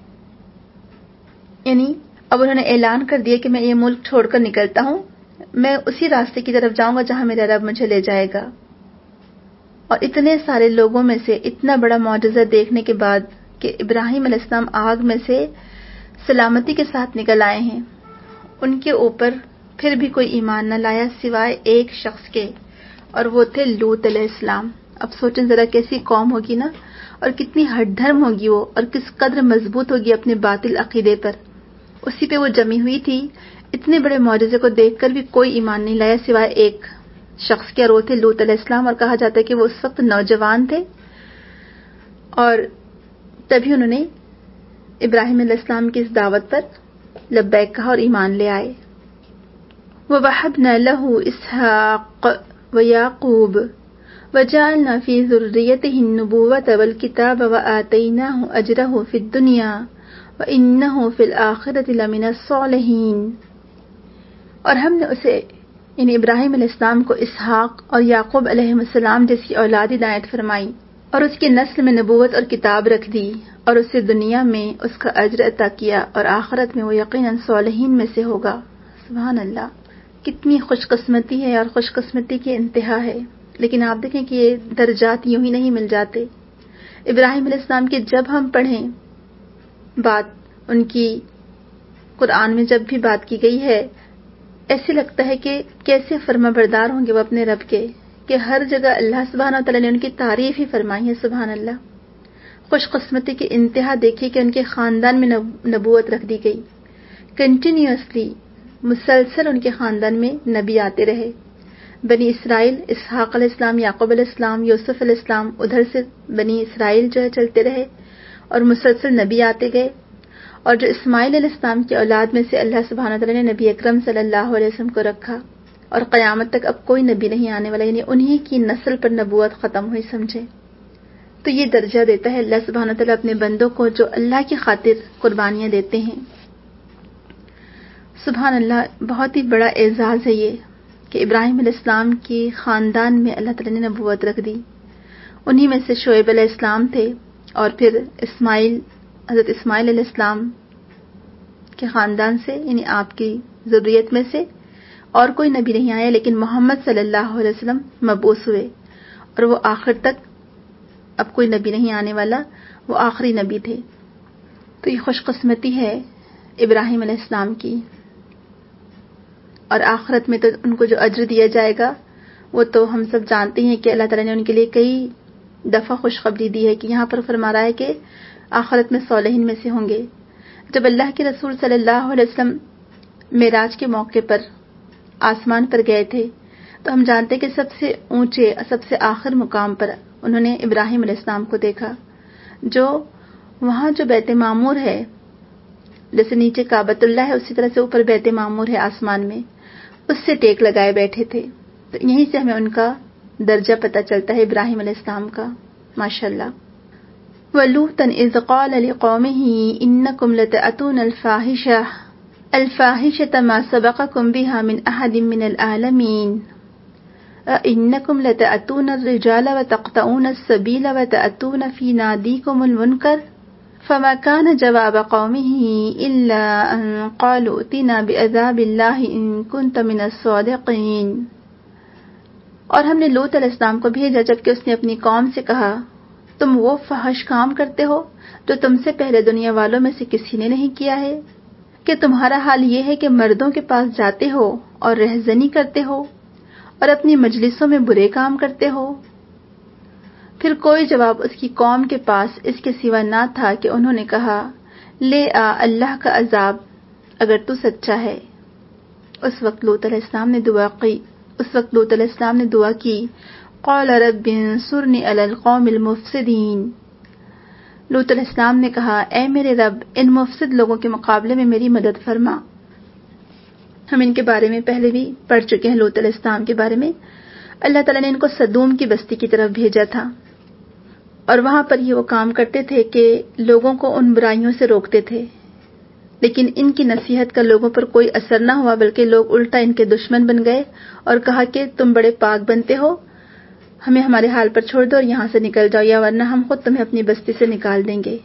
یعنی اب انہوں نے اعلان کر دیا کہ میں یہ ملک چھوڑ کر نکلتا ہوں، میں اسی راستے کی طرف جاؤں گا جہاں میرا رب مجھے لے جائے گا. اور اتنے سارے لوگوں میں سے اتنا بڑا معجزہ دیکھنے کے بعد کہ ابراہیم علیہ السلام آگ میں سے سلامتی کے ساتھ نکل آئے ہیں، ان کے اوپر پھر بھی کوئی ایمان نہ لایا سوائے ایک شخص کے، اور وہ تھے لوط علیہ السلام. اب سوچیں ذرا کیسی قوم ہوگی نا، اور کتنی ہٹ دھرم ہوگی وہ، اور کس قدر مضبوط ہوگی اپنے باطل عقیدے پر. اسی پہ وہ جمی ہوئی تھی. اتنے بڑے معجزے کو دیکھ کر بھی کوئی ایمان نہیں لایا سوائے ایک شخص کے، اور وہ تھے لوط علیہ السلام. اور کہا جاتا ہے کہ وہ اس وقت نوجوان تھے، اور تبھی انہوں نے ابراہیم علیہ السلام کی اس دعوت پر لبیک کہا اور ایمان لے آئے. وَوَهَبْنَا لَهُ إِسْحَاقَ وَيَعْقُوبَ وَجَعَلْنَا فِي ذُرِّيَّتِهِ النُّبُوَّةَ وَالْكِتَابَ وَآتَيْنَاهُ أَجْرَهُ فِي الدُّنْيَا وَإِنَّهُ فِي الْآخِرَةِ لَمِنَ الصَّالِحِينَ۔ اور ہم نے اسے یعنی ابراہیم علیہ السلام کو اسحاق اور یعقوب علیہ السلام جیسی اولاد عنایت فرمائی اور اس کی نسل میں نبوت اور کتاب رکھ دی اور اسے دنیا میں اس کا اجر عطا کیا اور آخرت میں وہ یقیناً صالحین میں سے ہوگا۔ سبحان اللہ، کتنی خوش قسمتی ہے اور خوش قسمتی کی انتہا ہے۔ لیکن آپ دیکھیں کہ یہ درجات یوں ہی نہیں مل جاتے۔ ابراہیم علیہ السلام کی جب ہم پڑھیں بات، ان کی قرآن میں جب بھی بات کی گئی ہے، ایسے لگتا ہے کہ کیسے فرما بردار ہوں گے وہ اپنے رب کے، کہ ہر جگہ اللہ سبحانہ وتعالی نے ان کی تعریف ہی فرمائی ہے۔ سبحان اللہ، خوش قسمتی کی انتہا دیکھیے کہ ان کے خاندان میں نبوت رکھ دی گئی، کنٹینیوسلی مسلسل ان کے خاندان میں نبی آتے رہے۔ بنی اسرائیل، اسحاق علیہ السلام، یعقوب علیہ السلام، یوسف علیہ السلام، ادھر سے بنی اسرائیل جو ہے چلتے رہے اور مسلسل نبی آتے گئے، اور جو اسماعیل علیہ السلام کی اولاد میں سے اللہ سبحانہ وتعالی نے نبی اکرم صلی اللہ علیہ وسلم کو رکھا، اور قیامت تک اب کوئی نبی نہیں آنے والا، یعنی انہی کی نسل پر نبوت ختم ہوئی سمجھے۔ تو یہ درجہ دیتا ہے اللہ سبحانہ وتعالی اپنے بندوں کو جو اللہ کی خاطر قربانیاں دیتے ہیں۔ سبحان اللہ، بہت ہی بڑا اعزاز ہے یہ کہ ابراہیم علیہ السلام کی خاندان میں اللہ تعالی نے نبوت رکھ دی۔ انہی میں سے شعیب علیہ السلام تھے، اور پھر حضرت اسماعیل علیہ السلام کے خاندان سے یعنی آپ کی ذریت میں سے اور کوئی نبی نہیں آیا، لیکن محمد صلی اللہ علیہ وسلم مبعوث ہوئے، اور وہ آخر تک اب کوئی نبی نہیں آنے والا، وہ آخری نبی تھے۔ تو یہ خوش قسمتی ہے ابراہیم علیہ السلام کی، اور آخرت میں تو ان کو جو اجر دیا جائے گا وہ تو ہم سب جانتے ہیں کہ اللہ تعالیٰ نے ان کے لیے کئی دفعہ خوشخبری دی ہے، کہ یہاں پر فرما رہا ہے کہ آخرت میں صالحین میں سے ہوں گے۔ جب اللہ کے رسول صلی اللہ علیہ وسلم معراج کے موقع پر آسمان پر گئے تھے تو ہم جانتے کہ سب سے اونچے، سب سے آخر مقام پر انہوں نے ابراہیم علیہ السلام کو دیکھا، جو وہاں جو بیت معمور ہے، جیسے نیچے کعبۃ اللہ ہے اسی طرح سے اوپر بیت معمور ہے آسمان میں، اس سے ٹیک لگائے بیٹھے تھے۔ تو یہیں سے ہمیں ان کا درجہ پتہ چلتا ہے ابراہیم علیہ السلام کا، ماشاءاللہ۔ وَلُوطًا إِذْ قَالَ لِقَوْمِهِ إِنَّكُمْ لَتَأْتُونَ الْفَاحِشَةَ مَا سَبَقَكُمْ بِهَا مِنْ أَحَدٍ مِنَ الْعَالَمِينَ أَإِنَّكُمْ لَتَأْتُونَ الرِّجَالَ وَتَقْطَعُونَ السَّبِيلَ وَتَأْتُونَ فِي نَادِيكُمُ الْمُنكَرَ فما كان جواب قومه إلا أن قالوا ائتنا بعذاب الله إن كنت من الصادقين۔ اور ہم نے لوط علیہ السلام کو بھیجا جبکہ اس نے اپنی قوم سے کہا، تم وہ فحش کام کرتے ہو جو تم سے پہلے دنیا والوں میں سے کسی نے نہیں کیا ہے، کہ تمہارا حال یہ ہے کہ مردوں کے پاس جاتے ہو اور رہزنی کرتے ہو اور اپنی مجلسوں میں برے کام کرتے ہو۔ پھر کوئی جواب اس کی قوم کے پاس اس کے سوا نہ تھا کہ انہوں نے کہا، لے آ اللہ کا عذاب اگر تو سچا ہے۔ اس وقت لوط علیہ السلام نے دعا کی، قال رب انصرنی علی القوم المفسدین۔ لوط علیہ السلام نے کہا، اے میرے رب، ان مفسد لوگوں کے مقابلے میں میری مدد فرما۔ ہم ان کے بارے میں پہلے بھی پڑھ چکے ہیں، لوط علیہ السلام کے بارے میں۔ اللہ تعالیٰ نے ان کو سدوم کی بستی کی طرف بھیجا تھا، اور وہاں پر یہ وہ کام کرتے تھے کہ لوگوں کو ان برائیوں سے روکتے تھے، لیکن ان کی نصیحت کا لوگوں پر کوئی اثر نہ ہوا، بلکہ لوگ الٹا ان کے دشمن بن گئے اور کہا کہ تم بڑے پاک بنتے ہو، ہمیں ہمارے حال پر چھوڑ دو اور یہاں سے نکل جاؤ، یا ورنہ ہم خود تمہیں اپنی بستی سے نکال دیں گے۔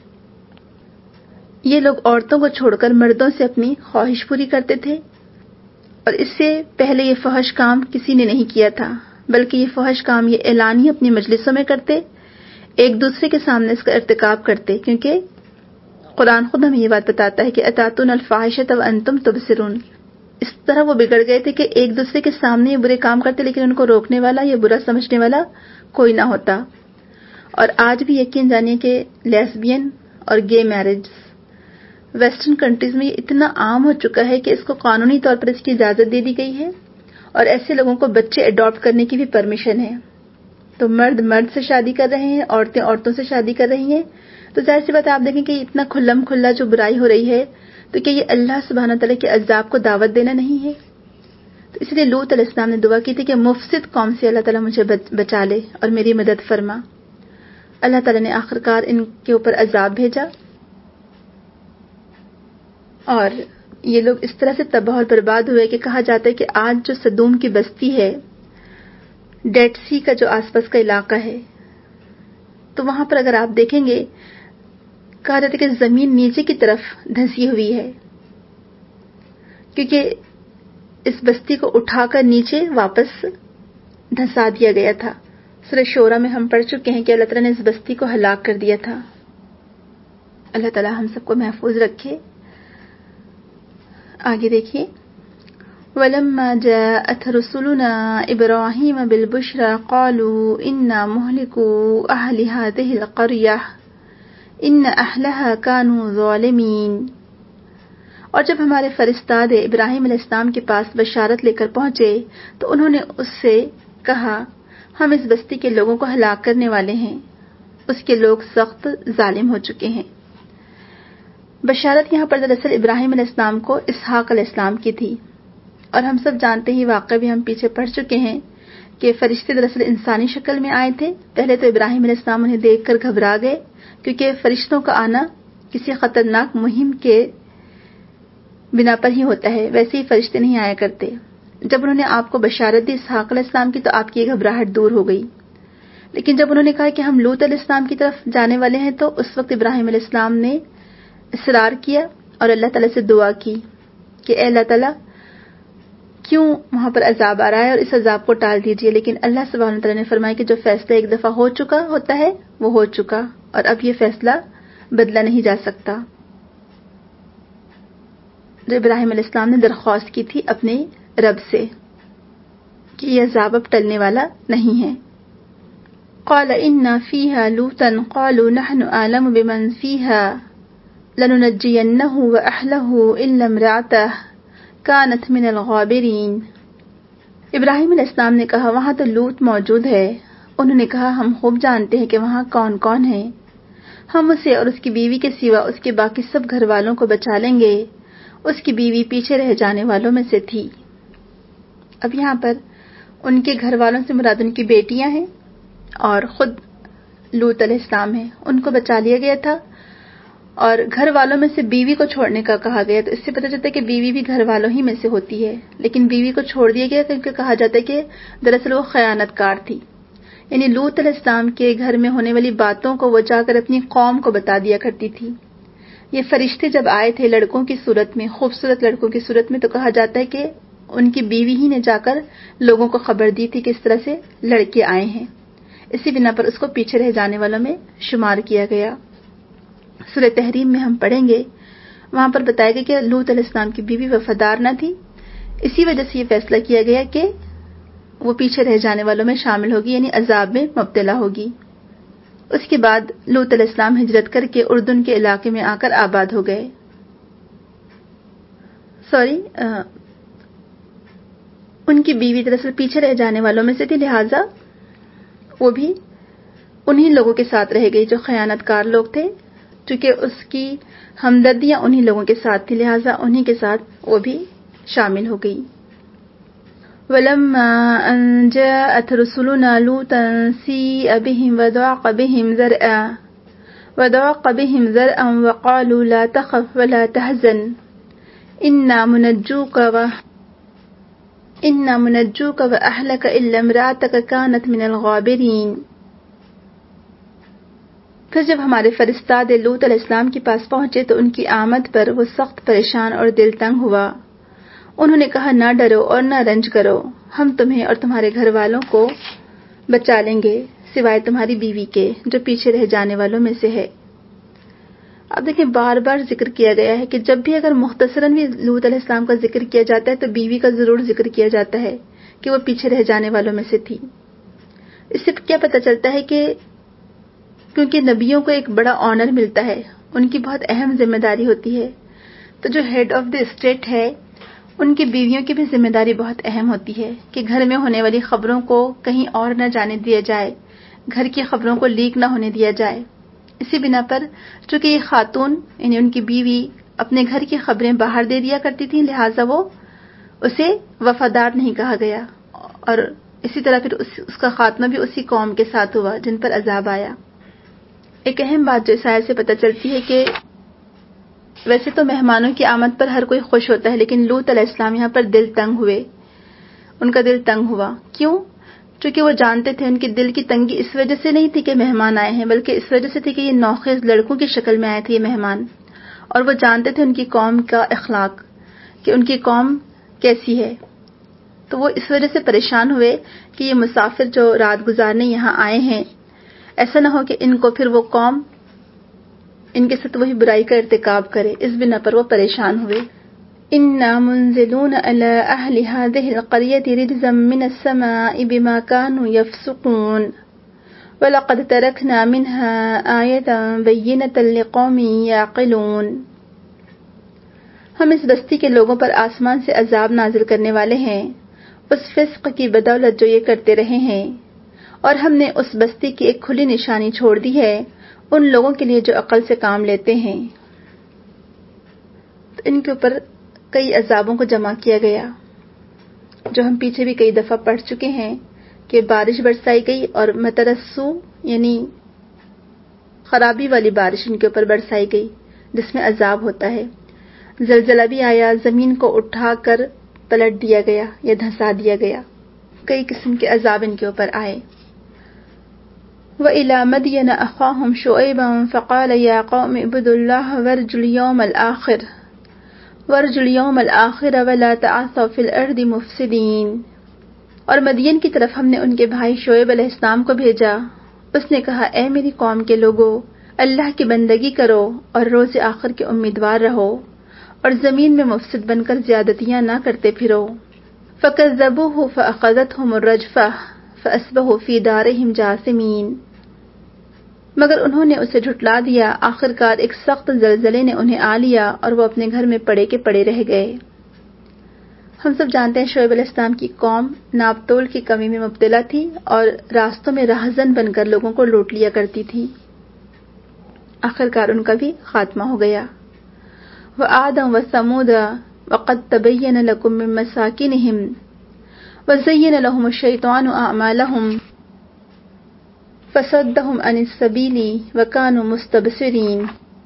یہ لوگ عورتوں کو چھوڑ کر مردوں سے اپنی خواہش پوری کرتے تھے، اور اس سے پہلے یہ فحش کام کسی نے نہیں کیا تھا، بلکہ یہ فحش کام یہ اعلانی اپنی مجلسوں میں کرتے، ایک دوسرے کے سامنے اس کا ارتکاب کرتے، کیونکہ قرآن خود ہمیں یہ بات بتاتا ہے کہ اتاتون الفاحشۃ وانتم تبصرون۔ اس طرح وہ بگڑ گئے تھے کہ ایک دوسرے کے سامنے یہ برے کام کرتے، لیکن ان کو روکنے والا یا برا سمجھنے والا کوئی نہ ہوتا۔ اور آج بھی یقین جانیے کہ لیسبین اور گے میرج ویسٹرن کنٹریز میں یہ اتنا عام ہو چکا ہے کہ اس کو قانونی طور پر اس کی اجازت دے دی گئی ہے، اور ایسے لوگوں کو بچے اڈاپٹ کرنے کی بھی پرمیشن ہے۔ تو مرد سے شادی کر رہے ہیں، عورتیں عورتوں سے شادی کر رہی ہیں، تو ظاہر سی بات آپ دیکھیں کہ اتنا کھلم کھلا جو برائی ہو رہی ہے، تو کہ یہ اللہ سبحانہ تعالیٰ کے عذاب کو دعوت دینا نہیں ہے؟ تو اس لیے لوط علیہ السلام نے دعا کی تھی کہ مفسد قوم سے اللہ تعالیٰ مجھے بچا لے اور میری مدد فرما۔ اللہ تعالیٰ نے آخرکار ان کے اوپر عذاب بھیجا، اور یہ لوگ اس طرح سے تباہ اور برباد ہوئے کہ کہا جاتا ہے کہ آج جو سدوم کی بستی ہے، ڈیڈ سی کا جو آس پاس کا علاقہ ہے، تو وہاں پر اگر آپ دیکھیں گے کہا جاتا ہے کہ زمین نیچے کی طرف دھنسی ہوئی ہے، کیونکہ اس بستی کو اٹھا کر نیچے واپس دھنسا دیا گیا تھا۔ سورہ شورى میں ہم پڑھ چکے ہیں کہ اللہ تعالیٰ نے اس بستی کو ہلاک کر دیا تھا۔ اللہ تعالیٰ ہم سب کو محفوظ رکھے۔ آگے دیکھیے، وَلَمَّا جَاءَتْ رُسُلُنَا إِبْرَاهِيمَ بِالْبُشْرَى قَالُوا إِنَّا مُهْلِكُو أَهْلِ هَٰذِهِ الْقَرْيَةِ إِنَّ أَهْلَهَا كَانُوا ظَالِمِينَ۔ اور جب ہمارے فرستاد ابراہیم علیہ السلام کے پاس بشارت لے کر پہنچے تو انہوں نے اس سے کہا، ہم اس بستی کے لوگوں کو ہلاک کرنے والے ہیں، اس کے لوگ سخت ظالم ہو چکے ہیں۔ بشارت یہاں پر دراصل ابراہیم علیہ السلام کو اسحاق علیہ السلام کی تھی، اور ہم سب جانتے ہی واقعہ بھی ہم پیچھے پڑھ چکے ہیں کہ فرشتے دراصل انسانی شکل میں آئے تھے۔ پہلے تو ابراہیم علیہ السلام انہیں دیکھ کر گھبرا گئے، کیونکہ فرشتوں کا آنا کسی خطرناک مہم کے بنا پر ہی ہوتا ہے، ویسے ہی فرشتے نہیں آیا کرتے۔ جب انہوں نے آپ کو بشارت دی اسحاق علیہ السلام کی تو آپ کی یہ گھبراہٹ دور ہو گئی، لیکن جب انہوں نے کہا کہ ہم لوط علیہ السلام کی طرف جانے والے ہیں تو اس وقت ابراہیم علیہ السلام نے اصرار کیا اور اللہ تعالیٰ سے دعا کی کہ اے اللہ تعالیٰ، کیوں وہاں پر عذاب آ رہا ہے اور اس عذاب کو ٹال دیجیے۔ لیکن اللہ سبحانہ وتعالیٰ نے فرمایا کہ جو فیصلہ ایک دفعہ ہو چکا ہوتا ہے وہ ہو چکا، اور اب یہ فیصلہ بدلا نہیں جا سکتا۔ جو ابراہیم علیہ السلام نے درخواست کی تھی اپنے رب سے کہ یہ عذاب اب ٹلنے والا نہیں ہے۔ قال ان فيها لوطا قالوا نحن اعلم بمن فيها لننجينه واهله الا امراته كانت من الغابرين۔ ابراہیم علیہ السلام نے کہا وہاں تو لوط موجود ہے۔ انہوں نے کہا ہم خوب جانتے ہیں کہ وہاں کون کون ہے، ہم اسے اور اس کی بیوی کے سوا اس کے باقی سب گھر والوں کو بچا لیں گے۔ اس کی بیوی پیچھے رہ جانے والوں میں سے تھی۔ اب یہاں پر ان کے گھر والوں سے مراد ان کی بیٹیاں ہیں اور خود لوط علیہ السلام ہیں، ان کو بچا لیا گیا تھا، اور گھر والوں میں سے بیوی کو چھوڑنے کا کہا گیا۔ تو اس سے پتہ چلتا ہے کہ بیوی بھی گھر والوں ہی میں سے ہوتی ہے، لیکن بیوی کو چھوڑ دیا گیا کیونکہ کہا جاتا ہے کہ دراصل وہ خیانت کار تھی، یعنی لوط علیہ السلام کے گھر میں ہونے والی باتوں کو وہ جا کر اپنی قوم کو بتا دیا کرتی تھی۔ یہ فرشتے جب آئے تھے لڑکوں کی صورت میں، خوبصورت لڑکوں کی صورت میں، تو کہا جاتا ہے کہ ان کی بیوی ہی نے جا کر لوگوں کو خبر دی تھی کہ اس طرح سے لڑکے آئے ہیں، اسی بنا پر اس کو پیچھے رہ جانے والوں میں شمار کیا گیا۔ سورہ تحریم میں ہم پڑھیں گے، وہاں پر بتایا گیا کہ لوط علیہ السلام کی بیوی وفادار نہ تھی، اسی وجہ سے یہ فیصلہ کیا گیا کہ وہ پیچھے رہ جانے والوں میں شامل ہوگی، یعنی عذاب میں مبتلا ہوگی۔ اس کے بعد لوط علیہ السلام ہجرت کر کے اردن کے علاقے میں آ کر آباد ہو گئے۔ ان کی بیوی دراصل پیچھے رہ جانے والوں میں سے تھی، لہٰذا وہ بھی انہی لوگوں کے ساتھ رہ گئی جو خیانت کار لوگ تھے، چونکہ اس کی ہمدردیاں انہی لوگوں کے ساتھ تھی، لہٰذا انہی کے ساتھ وہ بھی شامل ہو گئی۔ وَلَمَّا أَن جَاءَتْ رُسُلُنَا لُوطًا سِيءَ بِهِمْ وَضَاقَ بِهِمْ ذَرْعًا وَقَالُوا لَا تَخَفْ وَلَا تَحْزَنْ إِنَّا مُنَجُّوكَ وَأَهْلَكَ إِلَّا امْرَأَتَكَ كَانَتْ مِنَ الْغَابِرِينَ۔ پھر جب ہمارے فرستاد لوط علیہ السلام کے پاس پہنچے تو ان کی آمد پر وہ سخت پریشان اور دل تنگ ہوا۔ انہوں نے کہا نہ ڈرو اور نہ رنج کرو، ہم تمہیں اور تمہارے گھر والوں کو بچا لیں گے سوائے تمہاری بیوی کے جو پیچھے رہ جانے والوں میں سے ہے۔ اب دیکھیں بار بار ذکر کیا گیا ہے کہ جب بھی اگر مختصراً بھی لوط علیہ السلام کا ذکر کیا جاتا ہے تو بیوی کا ضرور ذکر کیا جاتا ہے کہ وہ پیچھے رہ جانے والوں میں سے تھی۔ اس سے کیا پتہ چلتا ہے کہ کیونکہ نبیوں کو ایک بڑا آنر ملتا ہے، ان کی بہت اہم ذمہ داری ہوتی ہے، تو جو ہیڈ آف دی اسٹیٹ ہے ان کی بیویوں کی بھی ذمہ داری بہت اہم ہوتی ہے کہ گھر میں ہونے والی خبروں کو کہیں اور نہ جانے دیا جائے، گھر کی خبروں کو لیک نہ ہونے دیا جائے۔ اسی بنا پر چونکہ یہ خاتون یعنی ان کی بیوی اپنے گھر کی خبریں باہر دے دیا کرتی تھی، لہٰذا وہ اسے وفادار نہیں کہا گیا، اور اسی طرح پھر اس کا خاتمہ بھی اسی قوم کے ساتھ ہوا جن پر عذاب آیا۔ ایک اہم بات جو اس آیت سے پتہ چلتی ہے کہ ویسے تو مہمانوں کی آمد پر ہر کوئی خوش ہوتا ہے، لیکن لوط علیہ السلام یہاں پر دل تنگ ہوئے، ان کا دل تنگ ہوا۔ کیوں؟ چونکہ وہ جانتے تھے ان کی دل کی تنگی اس وجہ سے نہیں تھی کہ مہمان آئے ہیں، بلکہ اس وجہ سے تھی کہ یہ نوخیز لڑکوں کی شکل میں آئے تھے یہ مہمان، اور وہ جانتے تھے ان کی قوم کا اخلاق، کہ ان کی قوم کیسی ہے۔ تو وہ اس وجہ سے پریشان ہوئے کہ یہ مسافر جو رات گزارنے یہاں آئے ہیں، ایسا نہ ہو کہ ان کو پھر وہ قوم ان کے ساتھ وہی برائی کا ارتکاب کرے، اس بنا پر وہ پریشان ہوئے۔ اِنَّا مُنزِلُونَ عَلَىٰ أَهْلِ هَٰذِهِ الْقَرْيَةِ رِجْزًا مِّنَ السَّمَاءِ بِمَا كَانُوا يَفْسُقُونَ وَلَقَدْ تَرَكْنَا مِنْهَا آيَةً بَيِّنَةً لِّقَوْمٍ يَعْقِلُونَ۔ ہم اس بستی کے لوگوں پر آسمان سے عذاب نازل کرنے والے ہیں، اس فسق کی بدولت جو یہ کرتے رہے ہیں، اور ہم نے اس بستی کی ایک کھلی نشانی چھوڑ دی ہے ان لوگوں کے لیے جو عقل سے کام لیتے ہیں۔ تو ان کے اوپر کئی عذابوں کو جمع کیا گیا، جو ہم پیچھے بھی کئی دفعہ پڑھ چکے ہیں کہ بارش برسائی گئی اور مترسو یعنی خرابی والی بارش ان کے اوپر برسائی گئی جس میں عذاب ہوتا ہے۔ زلزلہ بھی آیا، زمین کو اٹھا کر پلٹ دیا گیا یا دھنسا دیا گیا، کئی قسم کے عذاب ان کے اوپر آئے۔ وَإِلَىٰ مَدْيَنَ أَخَاهُمْ شُعَيْبًا فَقَالَ يَا قَوْمِ اعْبُدُوا اللَّهَ وَارْجُوا الْيَوْمَ الْآخِرَ وَلَا تَعْثَوْا فِي الْأَرْضِ مُفْسِدِينَ۔ اور مدین کی طرف ہم نے ان کے بھائی شعیب علیہ السلام کو بھیجا، اس نے کہا اے میری قوم کے لوگو، اللہ کی بندگی کرو اور روز آخر کے امیدوار رہو، اور زمین میں مفسد بن کر زیادتیاں نہ کرتے پھرو۔ فَكَذَّبُوهُ فَأَخَذَتْهُمُ الرَّجْفَةُ فَأَصْبَحُوا فِي دَارِهِمْ جَاثِمِينَ۔ مگر انہوں نے اسے جھٹلا دیا، آخرکار ایک سخت زلزلے نے انہیں آ لیا اور وہ اپنے گھر میں پڑے کے پڑے رہ گئے۔ ہم سب جانتے ہیں شعیب علیہ السلام کی قوم ناپ تول کی کمی میں مبتلا تھی اور راستوں میں راہزن بن کر لوگوں کو لوٹ لیا کرتی تھی۔ آخرکار ان کا بھی خاتمہ ہو گیا۔ وَعَادًا وَثَمُودَ وَقَدْ تَبَيَّنَ لَكُم مِّن مَّسَاكِنِهِمْ وَزَيَّنَ لَهُمُ الشَّيْطَانُ أَعْمَالَهُمْ فَصَدَّهُمْ عَنِ السَّبِيلِ وَكَانُوا مُسْتَبْصِرِينَ۔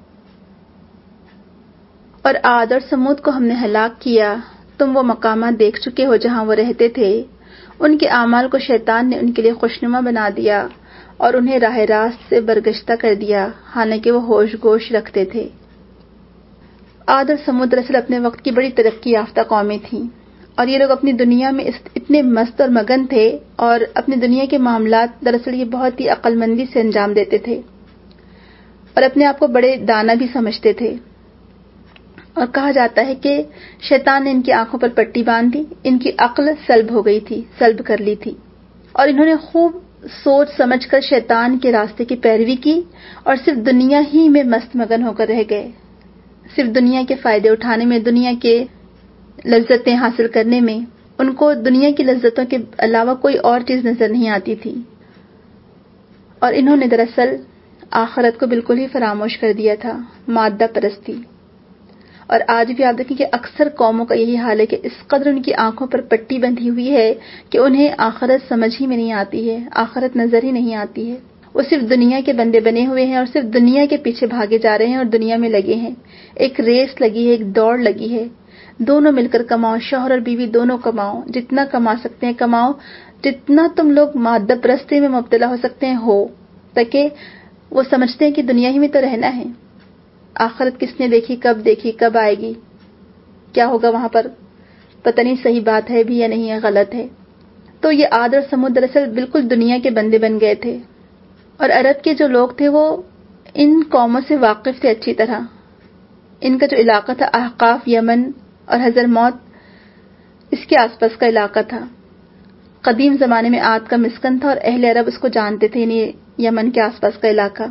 اور عاد اور سمود کو ہم نے ہلاک کیا، تم وہ مقامات دیکھ چکے ہو جہاں وہ رہتے تھے، ان کے اعمال کو شیطان نے ان کے لیے خوشنما بنا دیا اور انہیں راہ راست سے برگشتہ کر دیا، حالانکہ وہ ہوش گوش رکھتے تھے۔ عاد اور سمود دراصل اپنے وقت کی بڑی ترقی یافتہ قومیں تھیں، اور یہ لوگ اپنی دنیا میں اتنے مست اور مگن تھے، اور اپنی دنیا کے معاملات دراصل یہ بہت ہی عقل مندی سے انجام دیتے تھے، اور اپنے آپ کو بڑے دانا بھی سمجھتے تھے۔ اور کہا جاتا ہے کہ شیطان نے ان کی آنکھوں پر پٹی باندھ دی، ان کی عقل سلب ہو گئی تھی، سلب کر لی تھی، اور انہوں نے خوب سوچ سمجھ کر شیطان کے راستے کی پیروی کی اور صرف دنیا ہی میں مست مگن ہو کر رہ گئے، صرف دنیا کے فائدے اٹھانے میں، دنیا کے لذتیں حاصل کرنے میں۔ ان کو دنیا کی لذتوں کے علاوہ کوئی اور چیز نظر نہیں آتی تھی، اور انہوں نے دراصل آخرت کو بالکل ہی فراموش کر دیا تھا، مادہ پرستی۔ اور آج بھی آپ دیکھیں کہ اکثر قوموں کا یہی حال ہے کہ اس قدر ان کی آنکھوں پر پٹی بندھی ہوئی ہے کہ انہیں آخرت سمجھ ہی میں نہیں آتی ہے، آخرت نظر ہی نہیں آتی ہے۔ وہ صرف دنیا کے بندے بنے ہوئے ہیں اور صرف دنیا کے پیچھے بھاگے جا رہے ہیں اور دنیا میں لگے ہیں، ایک ریس لگی ہے، ایک دوڑ لگی ہے۔ دونوں مل کر کماؤ، شوہر اور بیوی دونوں کماؤ، جتنا کما سکتے ہیں کماؤ، جتنا تم لوگ مادہ پرستی میں مبتلا ہو سکتے ہیں ہو، تاکہ وہ سمجھتے ہیں کہ دنیا ہی میں تو رہنا ہے، آخرت کس نے دیکھی، کب آئے گی، کیا ہوگا وہاں پر، پتہ نہیں صحیح بات ہے بھی یا نہیں ہے، غلط ہے۔ تو یہ عاد اور سمود دراصل بالکل دنیا کے بندے بن گئے تھے، اور عرب کے جو لوگ تھے وہ ان قوموں سے واقف تھے اچھی طرح۔ ان کا جو علاقہ تھا احقاف، یمن اور حضر موت، اس کے آس پاس کا علاقہ تھا۔ قدیم زمانے میں عاد کا مسکن تھا اور اہل عرب اس کو جانتے تھے، یعنی یمن کے آس پاس کا علاقہ۔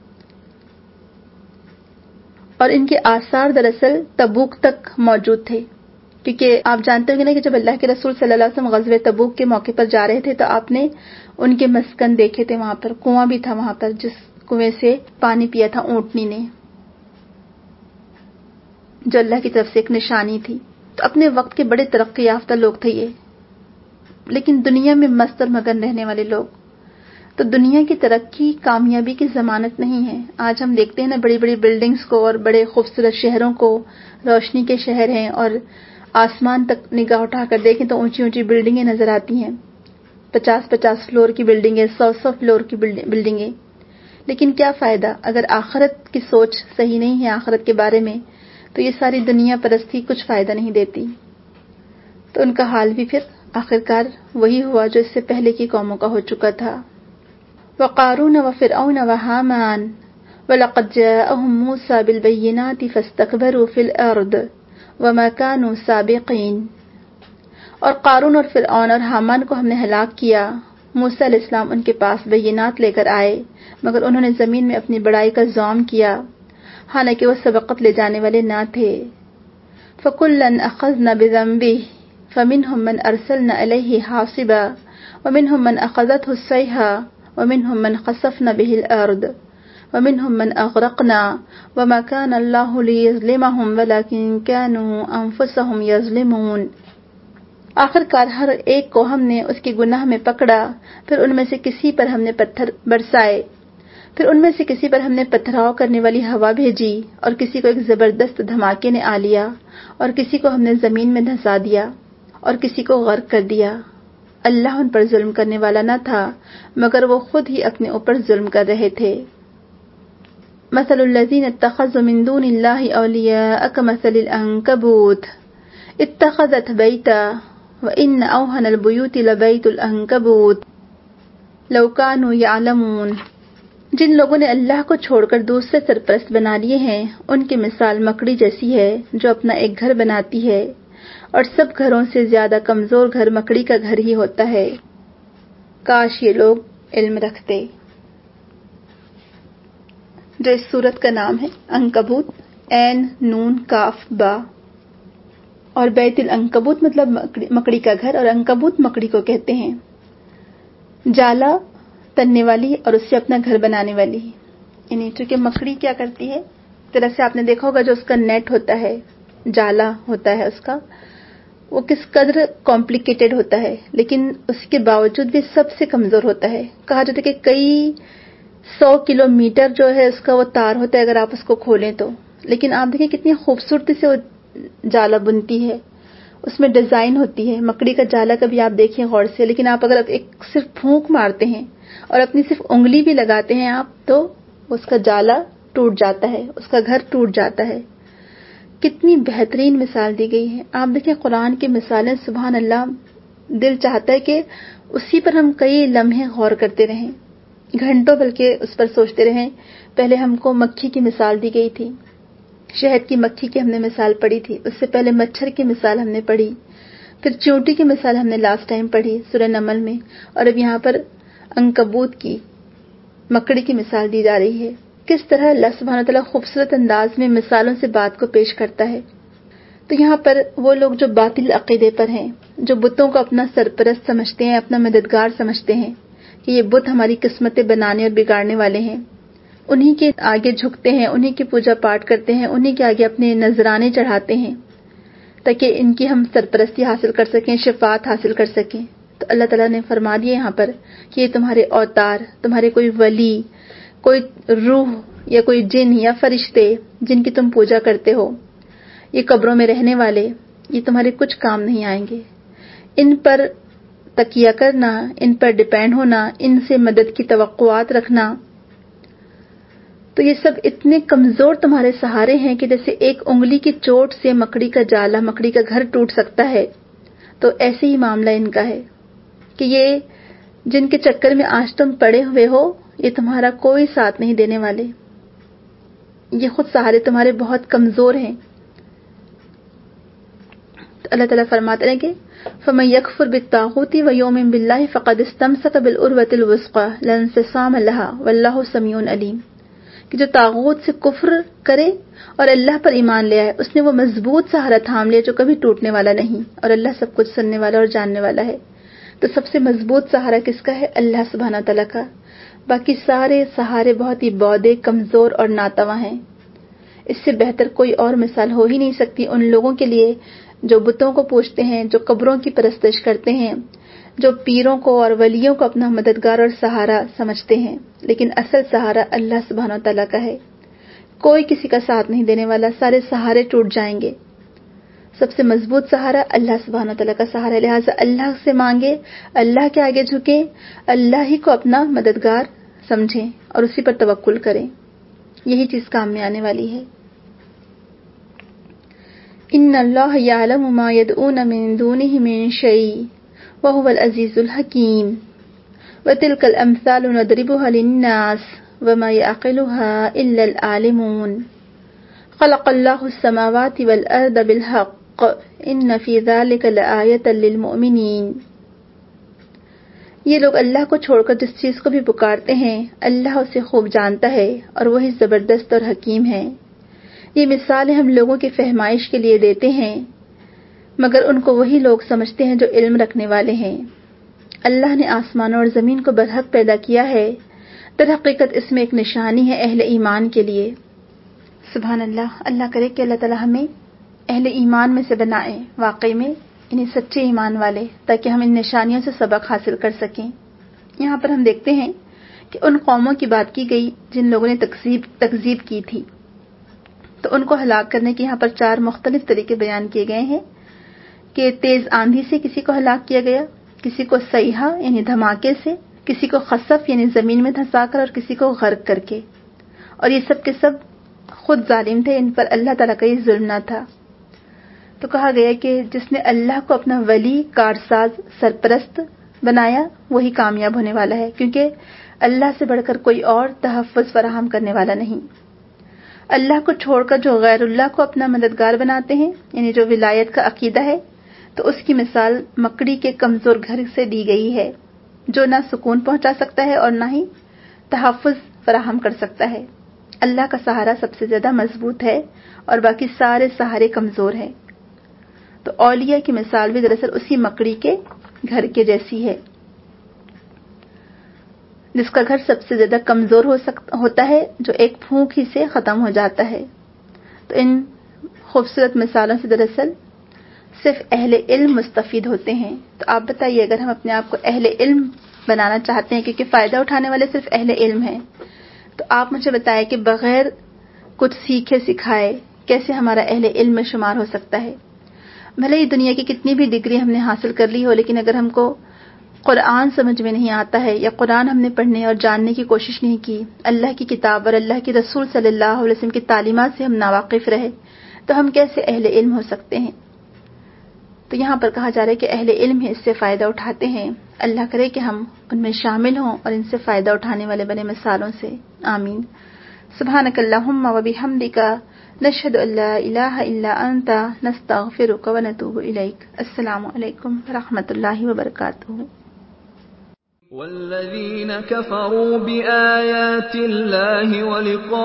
اور ان کے آثار دراصل تبوک تک موجود تھے، کیونکہ آپ جانتے ہوں گے نا کہ جب اللہ کے رسول صلی اللہ علیہ وسلم غزوہ تبوک کے موقع پر جا رہے تھے تو آپ نے ان کے مسکن دیکھے تھے، وہاں پر کنواں بھی تھا، وہاں پر جس کنویں سے پانی پیا تھا اونٹنی نے، جو اللہ کی طرف سے ایک نشانی تھی۔ تو اپنے وقت کے بڑے ترقی یافتہ لوگ تھے یہ، لیکن دنیا میں مست اور مگن رہنے والے لوگ۔ تو دنیا کی ترقی کامیابی کی ضمانت نہیں ہے. آج ہم دیکھتے ہیں نا بڑی بڑی بلڈنگز کو اور بڑے خوبصورت شہروں کو، روشنی کے شہر ہیں، اور آسمان تک نگاہ اٹھا کر دیکھیں تو اونچی اونچی بلڈنگیں نظر آتی ہیں، 50-50 فلور کی بلڈنگیں، 100 فلور کی بلڈنگیں. لیکن کیا فائدہ اگر آخرت کی سوچ صحیح نہیں ہے آخرت کے بارے میں، تو یہ ساری دنیا پرستی کچھ فائدہ نہیں دیتی. تو ان کا حال بھی پھر آخرکار وہی ہوا جو اس سے پہلے کی قوموں کا ہو چکا تھا. وقارون وفرعون وہامان وَلَقَدْ جَاءَهُم مُوسَىٰ بِالْبَيِّنَاتِ فَاسْتَكْبَرُوا فِي الْأَرْضِ وَمَا كَانُوا سَابِقِينَ. اور قارون اور فرعون اور حامان کو ہم نے ہلاک کیا. موسیٰ علیہ السلام ان کے پاس بینات لے کر آئے، مگر انہوں نے زمین میں اپنی بڑائی کا زعم کیا، حالانکہ وہ سبقت لے جانے والے نہ تھے. فَكُلًّا أَخَذْنَا بِذَنبِهِ فَمِنْهُم مَّنْ أَرْسَلْنَا عَلَيْهِ حَاصِبًا وَمِنْهُم مَّنْ أَخَذَتْهُ الصَّيْحَةُ وَمِنْهُم مَّنْ خَسَفْنَا بِهِ الْأَرْضَ وَمِنْهُم مَّنْ أَغْرَقْنَا وَمَا كَانَ اللَّهُ لِيَظْلِمَهُمْ وَلَكِن كَانُوا أَنفُسَهُمْ يَظْلِمُونَ. آخرکار ہر ایک کو ہم نے اس کے گناہ میں پکڑا، پھر ان میں سے کسی پر ہم نے پتھر برسائے، پھر ان میں سے کسی پر ہم نے پتھراؤ کرنے والی ہوا بھیجی، اور کسی کو ایک زبردست دھماکے نے آ لیا، اور کسی کو ہم نے زمین میں دھنسا دیا، اور کسی کو غرق کر دیا. اللہ ان پر ظلم کرنے والا نہ تھا، مگر وہ خود ہی اپنے اوپر ظلم کر رہے تھے. مثل الذین اتخذوا من دون اللہ اولیاء کمثل العنکبوت اتخذت بیتا وَإِنَّ أَوْهَنَ الْبُيُوتِ لَبَيْتُ الْعَنكَبُوتِ لَوْ كَانُوا يَعْلَمُونَ. جن لوگوں نے اللہ کو چھوڑ کر دوسرے سرپرست بنا لیے ہیں، ان کی مثال مکڑی جیسی ہے جو اپنا ایک گھر بناتی ہے، اور سب گھروں سے زیادہ کمزور گھر مکڑی کا گھر ہی ہوتا ہے. کاش یہ لوگ علم رکھتے. جو اس سورت کا نام ہے عنکبوت، عین نون کاف با، اور بیت العنکبوت مطلب مکڑی کا گھر، اور عنکبوت مکڑی کو کہتے ہیں. جالا تننے والی اور اس سے اپنا گھر بنانے والی. یعنی چونکہ مکڑی کیا کرتی ہے، طرح سے آپ نے دیکھا ہوگا جو اس کا نیٹ ہوتا ہے، جالا ہوتا ہے اس کا، وہ کس قدر کمپلیکیٹڈ ہوتا ہے، لیکن اس کے باوجود بھی سب سے کمزور ہوتا ہے. کہا جاتا ہے کہ کئی 100 کلومیٹر جو ہے اس کا وہ تار ہوتا ہے اگر آپ اس کو کھولیں تو. لیکن آپ دیکھیں کتنی خوبصورتی سے وہ جالا بنتی ہے، اس میں ڈیزائن ہوتی ہے. مکڑی کا جالا کبھی آپ دیکھیں غور سے، لیکن آپ اگر ایک صرف پھونک مارتے ہیں اور اپنی صرف انگلی بھی لگاتے ہیں آپ، تو اس کا جالا ٹوٹ جاتا ہے، اس کا گھر ٹوٹ جاتا ہے. کتنی بہترین مثال دی گئی ہے. آپ دیکھیں قرآن کی مثالیں، سبحان اللہ، دل چاہتا ہے کہ اسی پر ہم کئی لمحے غور کرتے رہیں، گھنٹوں بلکہ اس پر سوچتے رہیں. پہلے ہم کو مکھی کی مثال دی گئی تھی، شہد کی مکھی کی ہم نے مثال پڑھی تھی. اس سے پہلے مچھر کی مثال ہم نے پڑھی، پھر چیونٹی کی مثال ہم نے لاسٹ ٹائم پڑھی سورہ نمل میں، اور اب یہاں پر عنکبوت کی، مکڑی کی مثال دی جا رہی ہے. کس طرح اللہ سبحانہ وتعالیٰ خوبصورت انداز میں مثالوں سے بات کو پیش کرتا ہے. تو یہاں پر وہ لوگ جو باطل عقیدے پر ہیں، جو بتوں کو اپنا سرپرست سمجھتے ہیں، اپنا مددگار سمجھتے ہیں کہ یہ بت ہماری قسمتیں بنانے اور بگاڑنے والے ہیں، انہی کے آگے جھکتے ہیں، انہی کی پوجا پاٹ کرتے ہیں، انہی کے آگے اپنے نذرانے چڑھاتے ہیں تاکہ ان کی ہم سرپرستی حاصل کر سکیں، شفاعت حاصل کر سکیں. تو اللہ تعالیٰ نے فرما دیا یہاں پر کہ یہ تمہارے اوتار، تمہارے کوئی ولی، کوئی روح یا کوئی جن یا فرشتے جن کی تم پوجا کرتے ہو، یہ قبروں میں رہنے والے، یہ تمہارے کچھ کام نہیں آئیں گے. ان پر تکیہ کرنا، ان پر ڈیپینڈ ہونا، ان سے مدد کی توقعات رکھنا، تو یہ سب اتنے کمزور تمہارے سہارے ہیں کہ جیسے ایک انگلی کی چوٹ سے مکڑی کا جالا، مکڑی کا گھر ٹوٹ سکتا ہے. تو ایسے ہی معاملہ ان کا ہے کہ یہ جن کے چکر میں آج تم پڑے ہوئے ہو، یہ تمہارا کوئی ساتھ نہیں دینے والے، یہ خود سہارے تمہارے بہت کمزور ہیں. تو اللہ تعالیٰ فرماتے ہیں کہ فَمَن يَكْفُرْ بِالطَّاغُوتِ وَيُؤْمِن بِاللَّهِ فَقَدِ اسْتَمْسَكَ بِالْعُرْوَةِ الْوُثْقَىٰ لَا انفِصَامَ لَهَا وَاللَّهُ سَمِيعٌ عَلِيمٌ. کہ جو طاغوت سے کفر کرے اور اللہ پر ایمان لے آئے، اس نے وہ مضبوط سہارا تھام لیا جو کبھی ٹوٹنے والا نہیں، اور اللہ سب کچھ سننے والا اور جاننے والا ہے. تو سب سے مضبوط سہارا کس کا ہے؟ اللہ سبحانہ تعالیٰ کا. باقی سارے سہارے بہت ہی بودے، کمزور اور ناتواں ہیں. اس سے بہتر کوئی اور مثال ہو ہی نہیں سکتی ان لوگوں کے لیے جو بتوں کو پوجتے ہیں، جو قبروں کی پرستش کرتے ہیں، جو پیروں کو اور ولیوں کو اپنا مددگار اور سہارا سمجھتے ہیں، لیکن اصل سہارا اللہ سبحانہ و تعالیٰ کا ہے۔ کوئی کسی کا ساتھ نہیں دینے والا، سارے سہارے ٹوٹ جائیں گے۔ سب سے مضبوط سہارا اللہ سبحانہ و تعالیٰ کا سہارا ہے، لہٰذا اللہ سے مانگے، اللہ کے آگے جھکیں، اللہ ہی کو اپنا مددگار سمجھیں اور اسی پر توکل کریں، یہی چیز کام میں آنے والی ہے۔ ان اللہ یعلم ما یدعون من دونہ من شیء وهو العزیز الحکیم وتلک الامثال نضربها للناس وما يعقلها الا العالمون خلق اللہ السماوات والارض بالحق ان فی ذلک لآیۃ للمؤمنین۔ یہ لوگ اللہ کو چھوڑ کر جس چیز کو بھی پکارتے ہیں، اللہ اسے خوب جانتا ہے اور وہی زبردست اور حکیم ہے۔ یہ مثالیں ہم لوگوں کی فہمائش کے لیے دیتے ہیں، مگر ان کو وہی لوگ سمجھتے ہیں جو علم رکھنے والے ہیں۔ اللہ نے آسمانوں اور زمین کو برحق پیدا کیا ہے، در حقیقت اس میں ایک نشانی ہے اہل ایمان کے لیے۔ سبحان اللہ، اللہ کرے کہ اللہ تعالی ہمیں اہل ایمان میں سے بنائے، واقعی میں یعنی سچے ایمان والے، تاکہ ہم ان نشانیوں سے سبق حاصل کر سکیں۔ یہاں پر ہم دیکھتے ہیں کہ ان قوموں کی بات کی گئی جن لوگوں نے تکذیب کی تھی، تو ان کو ہلاک کرنے کے یہاں پر 4 مختلف طریقے بیان کیے گئے ہیں کہ تیز آندھی سے کسی کو ہلاک کیا گیا، کسی کو صیحہ یعنی دھماکے سے، کسی کو خسف یعنی زمین میں دھسا کر، اور کسی کو غرق کر کے، اور یہ سب کے سب خود ظالم تھے، ان پر اللہ تعالیٰ کا یہ ظلم نہ تھا۔ تو کہا گیا کہ جس نے اللہ کو اپنا ولی، کارساز، سرپرست بنایا وہی کامیاب ہونے والا ہے، کیونکہ اللہ سے بڑھ کر کوئی اور تحفظ فراہم کرنے والا نہیں۔ اللہ کو چھوڑ کر جو غیر اللہ کو اپنا مددگار بناتے ہیں، یعنی جو ولایت کا عقیدہ ہے، تو اس کی مثال مکڑی کے کمزور گھر سے دی گئی ہے، جو نہ سکون پہنچا سکتا ہے اور نہ ہی تحفظ فراہم کر سکتا ہے۔ اللہ کا سہارا سب سے زیادہ مضبوط ہے اور باقی سارے سہارے کمزور ہیں۔ تو اولیاء کی مثال بھی دراصل اسی مکڑی کے گھر کے جیسی ہے، جس کا گھر سب سے زیادہ کمزور ہوتا ہے، جو ایک پھونک ہی سے ختم ہو جاتا ہے۔ تو ان خوبصورت مثالوں سے دراصل صرف اہل علم مستفید ہوتے ہیں۔ تو آپ بتائیے، اگر ہم اپنے آپ کو اہل علم بنانا چاہتے ہیں، کیونکہ فائدہ اٹھانے والے صرف اہل علم ہیں، تو آپ مجھے بتائیں کہ بغیر کچھ سیکھے سکھائے کیسے ہمارا اہل علم میں شمار ہو سکتا ہے؟ بھلے ہی دنیا کی کتنی بھی ڈگری ہم نے حاصل کر لی ہو، لیکن اگر ہم کو قرآن سمجھ میں نہیں آتا ہے، یا قرآن ہم نے پڑھنے اور جاننے کی کوشش نہیں کی، اللہ کی کتاب اور اللہ کے رسول صلی اللہ علیہ وسلم کی تعلیمات سے ہم ناواقف رہے، تو ہم کیسے اہل علم ہو سکتے ہیں؟ تو یہاں پر کہا جا رہا ہے کہ اہل علم ہی اس سے فائدہ اٹھاتے ہیں۔ اللہ کرے کہ ہم ان میں شامل ہوں اور ان سے فائدہ اٹھانے والے بنے مثالوں سے، آمین۔ سبحانک اللہم و بحمدک، نشہد ان لا الہ الا انت، نستغفرک و نتوب الیک۔ السلام علیکم ورحمۃ اللہ وبرکاتہ۔ والذین کفروا بآیات اللہ ولقائہ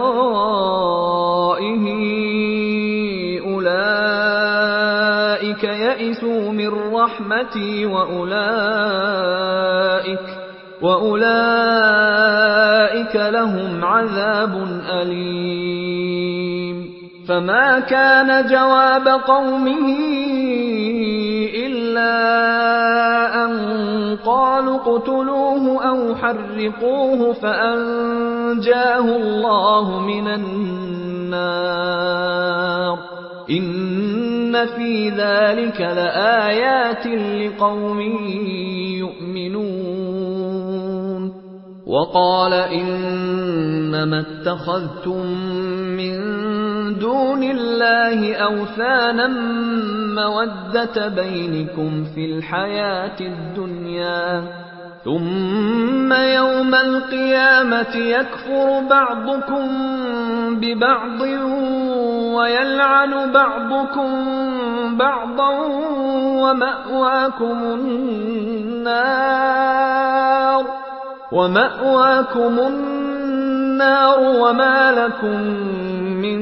اولئک یئسوا من رحمتی وأولئك لهم عذاب أليم فما كان جواب قومه إلا أن قالوا اقتلوه أو حرقوه فأنجاه الله من النار إن في ذلك لآيات لقوم يؤمنون وقال إنما اتخذتم من دون الله أوثانا مودة بينكم في الحياة الدنيا ثم يوم القيامة يكفر بعضكم ببعض ويلعن بعضكم بعضا ومأواكم النار وما لكم من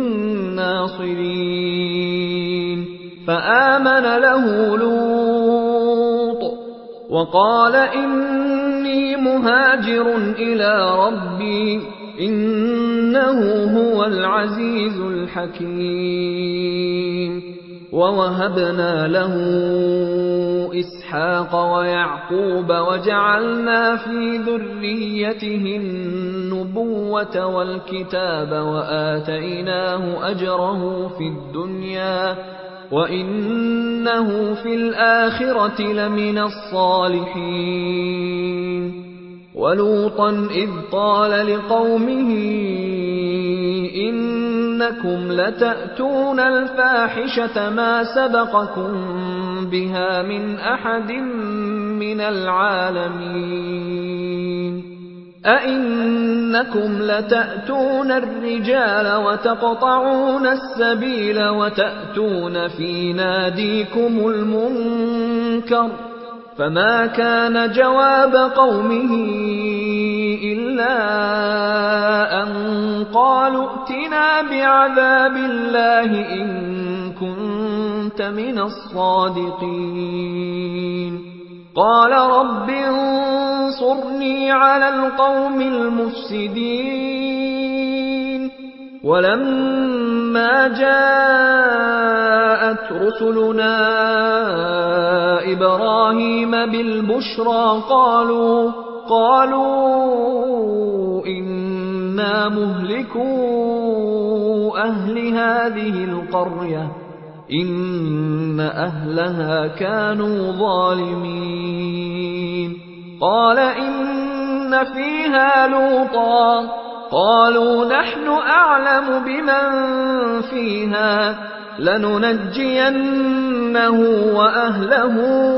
ناصرين فآمن له لوط وقال إني مهاجر إلى ربي إنه هو العزيز الحكيم ووهبنا له إسحاق ويعقوب وجعلنا في ذريته النبوة والكتاب وآتيناه أجره في الدنيا وإنه في الآخرة لمن الصالحين ولوطا إذ قال لقومه إنكم لتأتون الفاحشة ما سبقكم بها من أحد من العالمين أئنكم لتأتون الرجال وتقطعون السبيل وتأتون في ناديكم المنكر فما كان جواب قومه إلا أن قالوا ائتنا بعذاب الله إن كنت من الصادقين قال رب انصرني على القوم المفسدين ولما جاءت رسلنا إبراهيم بالبشرى قالوا إنا مهلكو أهل هذه القرية إن أهلها كانوا ظالمين قال إن فيها لوطا قالوا نحن أعلم بمن فيها لننجينه وأهله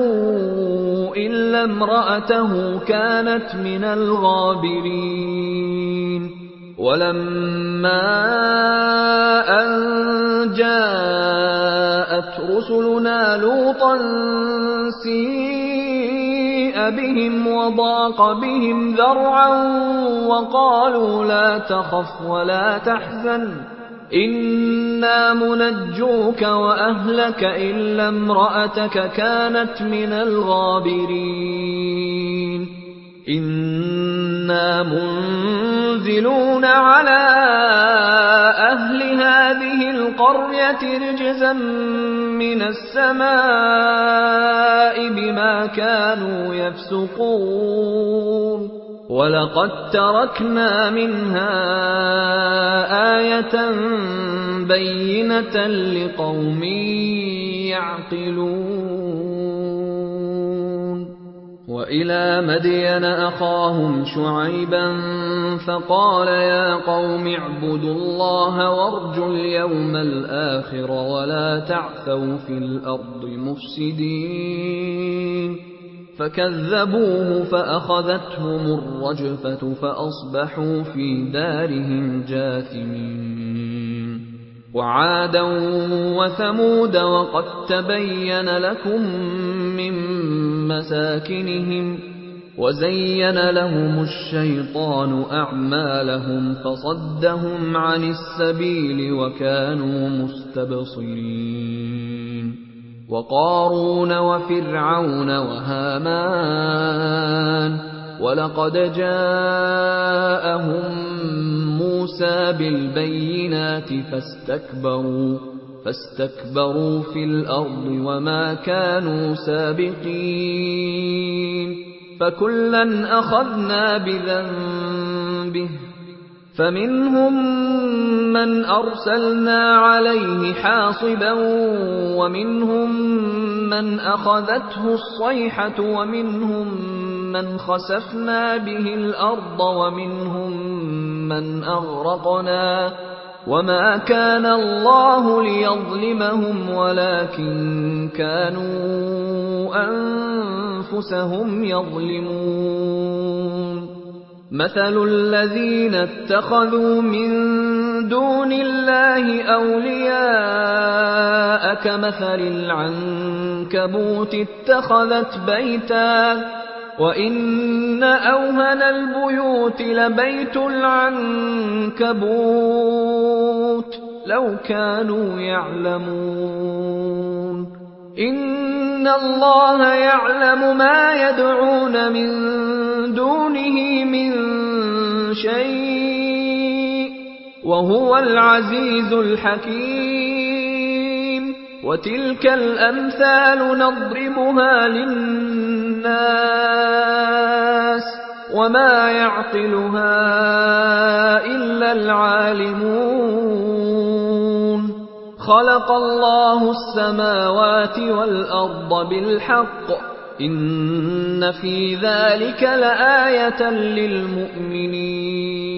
إلا امرأته كانت من الغابرين ولما أن جاءت رسلنا لوطا سيء بهم وضاق بهم ذرعا وقالوا لا تخف ولا تحزن إنا منجوك وأهلك إلا امرأتك كانت من الغابرين إنا منزلون على أهل هذه القرية رجزا من السماء بما كانوا يفسقون ولقد تركنا منها آية بينة لقوم يعقلون وإلى مدين أخاهم شعيبا فقال يا قوم اعبدوا الله وارجوا اليوم الآخر ولا تعثوا في الأرض مفسدين فكذبوه فأخذتهم الرجفة فأصبحوا في دارهم جاثمين وعادا وثمود وقد تبين لكم من مساكنهم وزين لهم الشيطان أعمالهم فصدهم عن السبيل وكانوا مستبصرين وقارون وفرعون وهامان ولقد جاءهم موسى بالبينات فاستكبروا في الأرض وما كانوا سابقين فكلا أخذنا بذنبه فمنهم من أرسلنا عليه حاصبا ومنهم من أخذته الصيحة ومنهم من خسفنا به الأرض ومنهم من أغرقنا وما كان الله ليظلمهم ولكن كانوا أنفسهم يظلمون مثل الذين اتخذوا من دون الله أولياء كمثل العنكبوت اتخذت بيتا وإن أوهن البيوت لبيت العنكبوت لو كانوا يعلمون إن الله يعلم ما يدعون من دونه من شيء وهو العزيز الحكيم وَتِلْكَ الْأَمْثَالُ نَضْرِبُهَا لِلنَّاسِ وَمَا يَعْقِلُهَا إِلَّا الْعَالِمُونَ خَلَقَ اللَّهُ السَّمَاوَاتِ وَالْأَرْضَ بِالْحَقِّ إِنَّ فِي ذَلِكَ لَآيَةً لِلْمُؤْمِنِينَ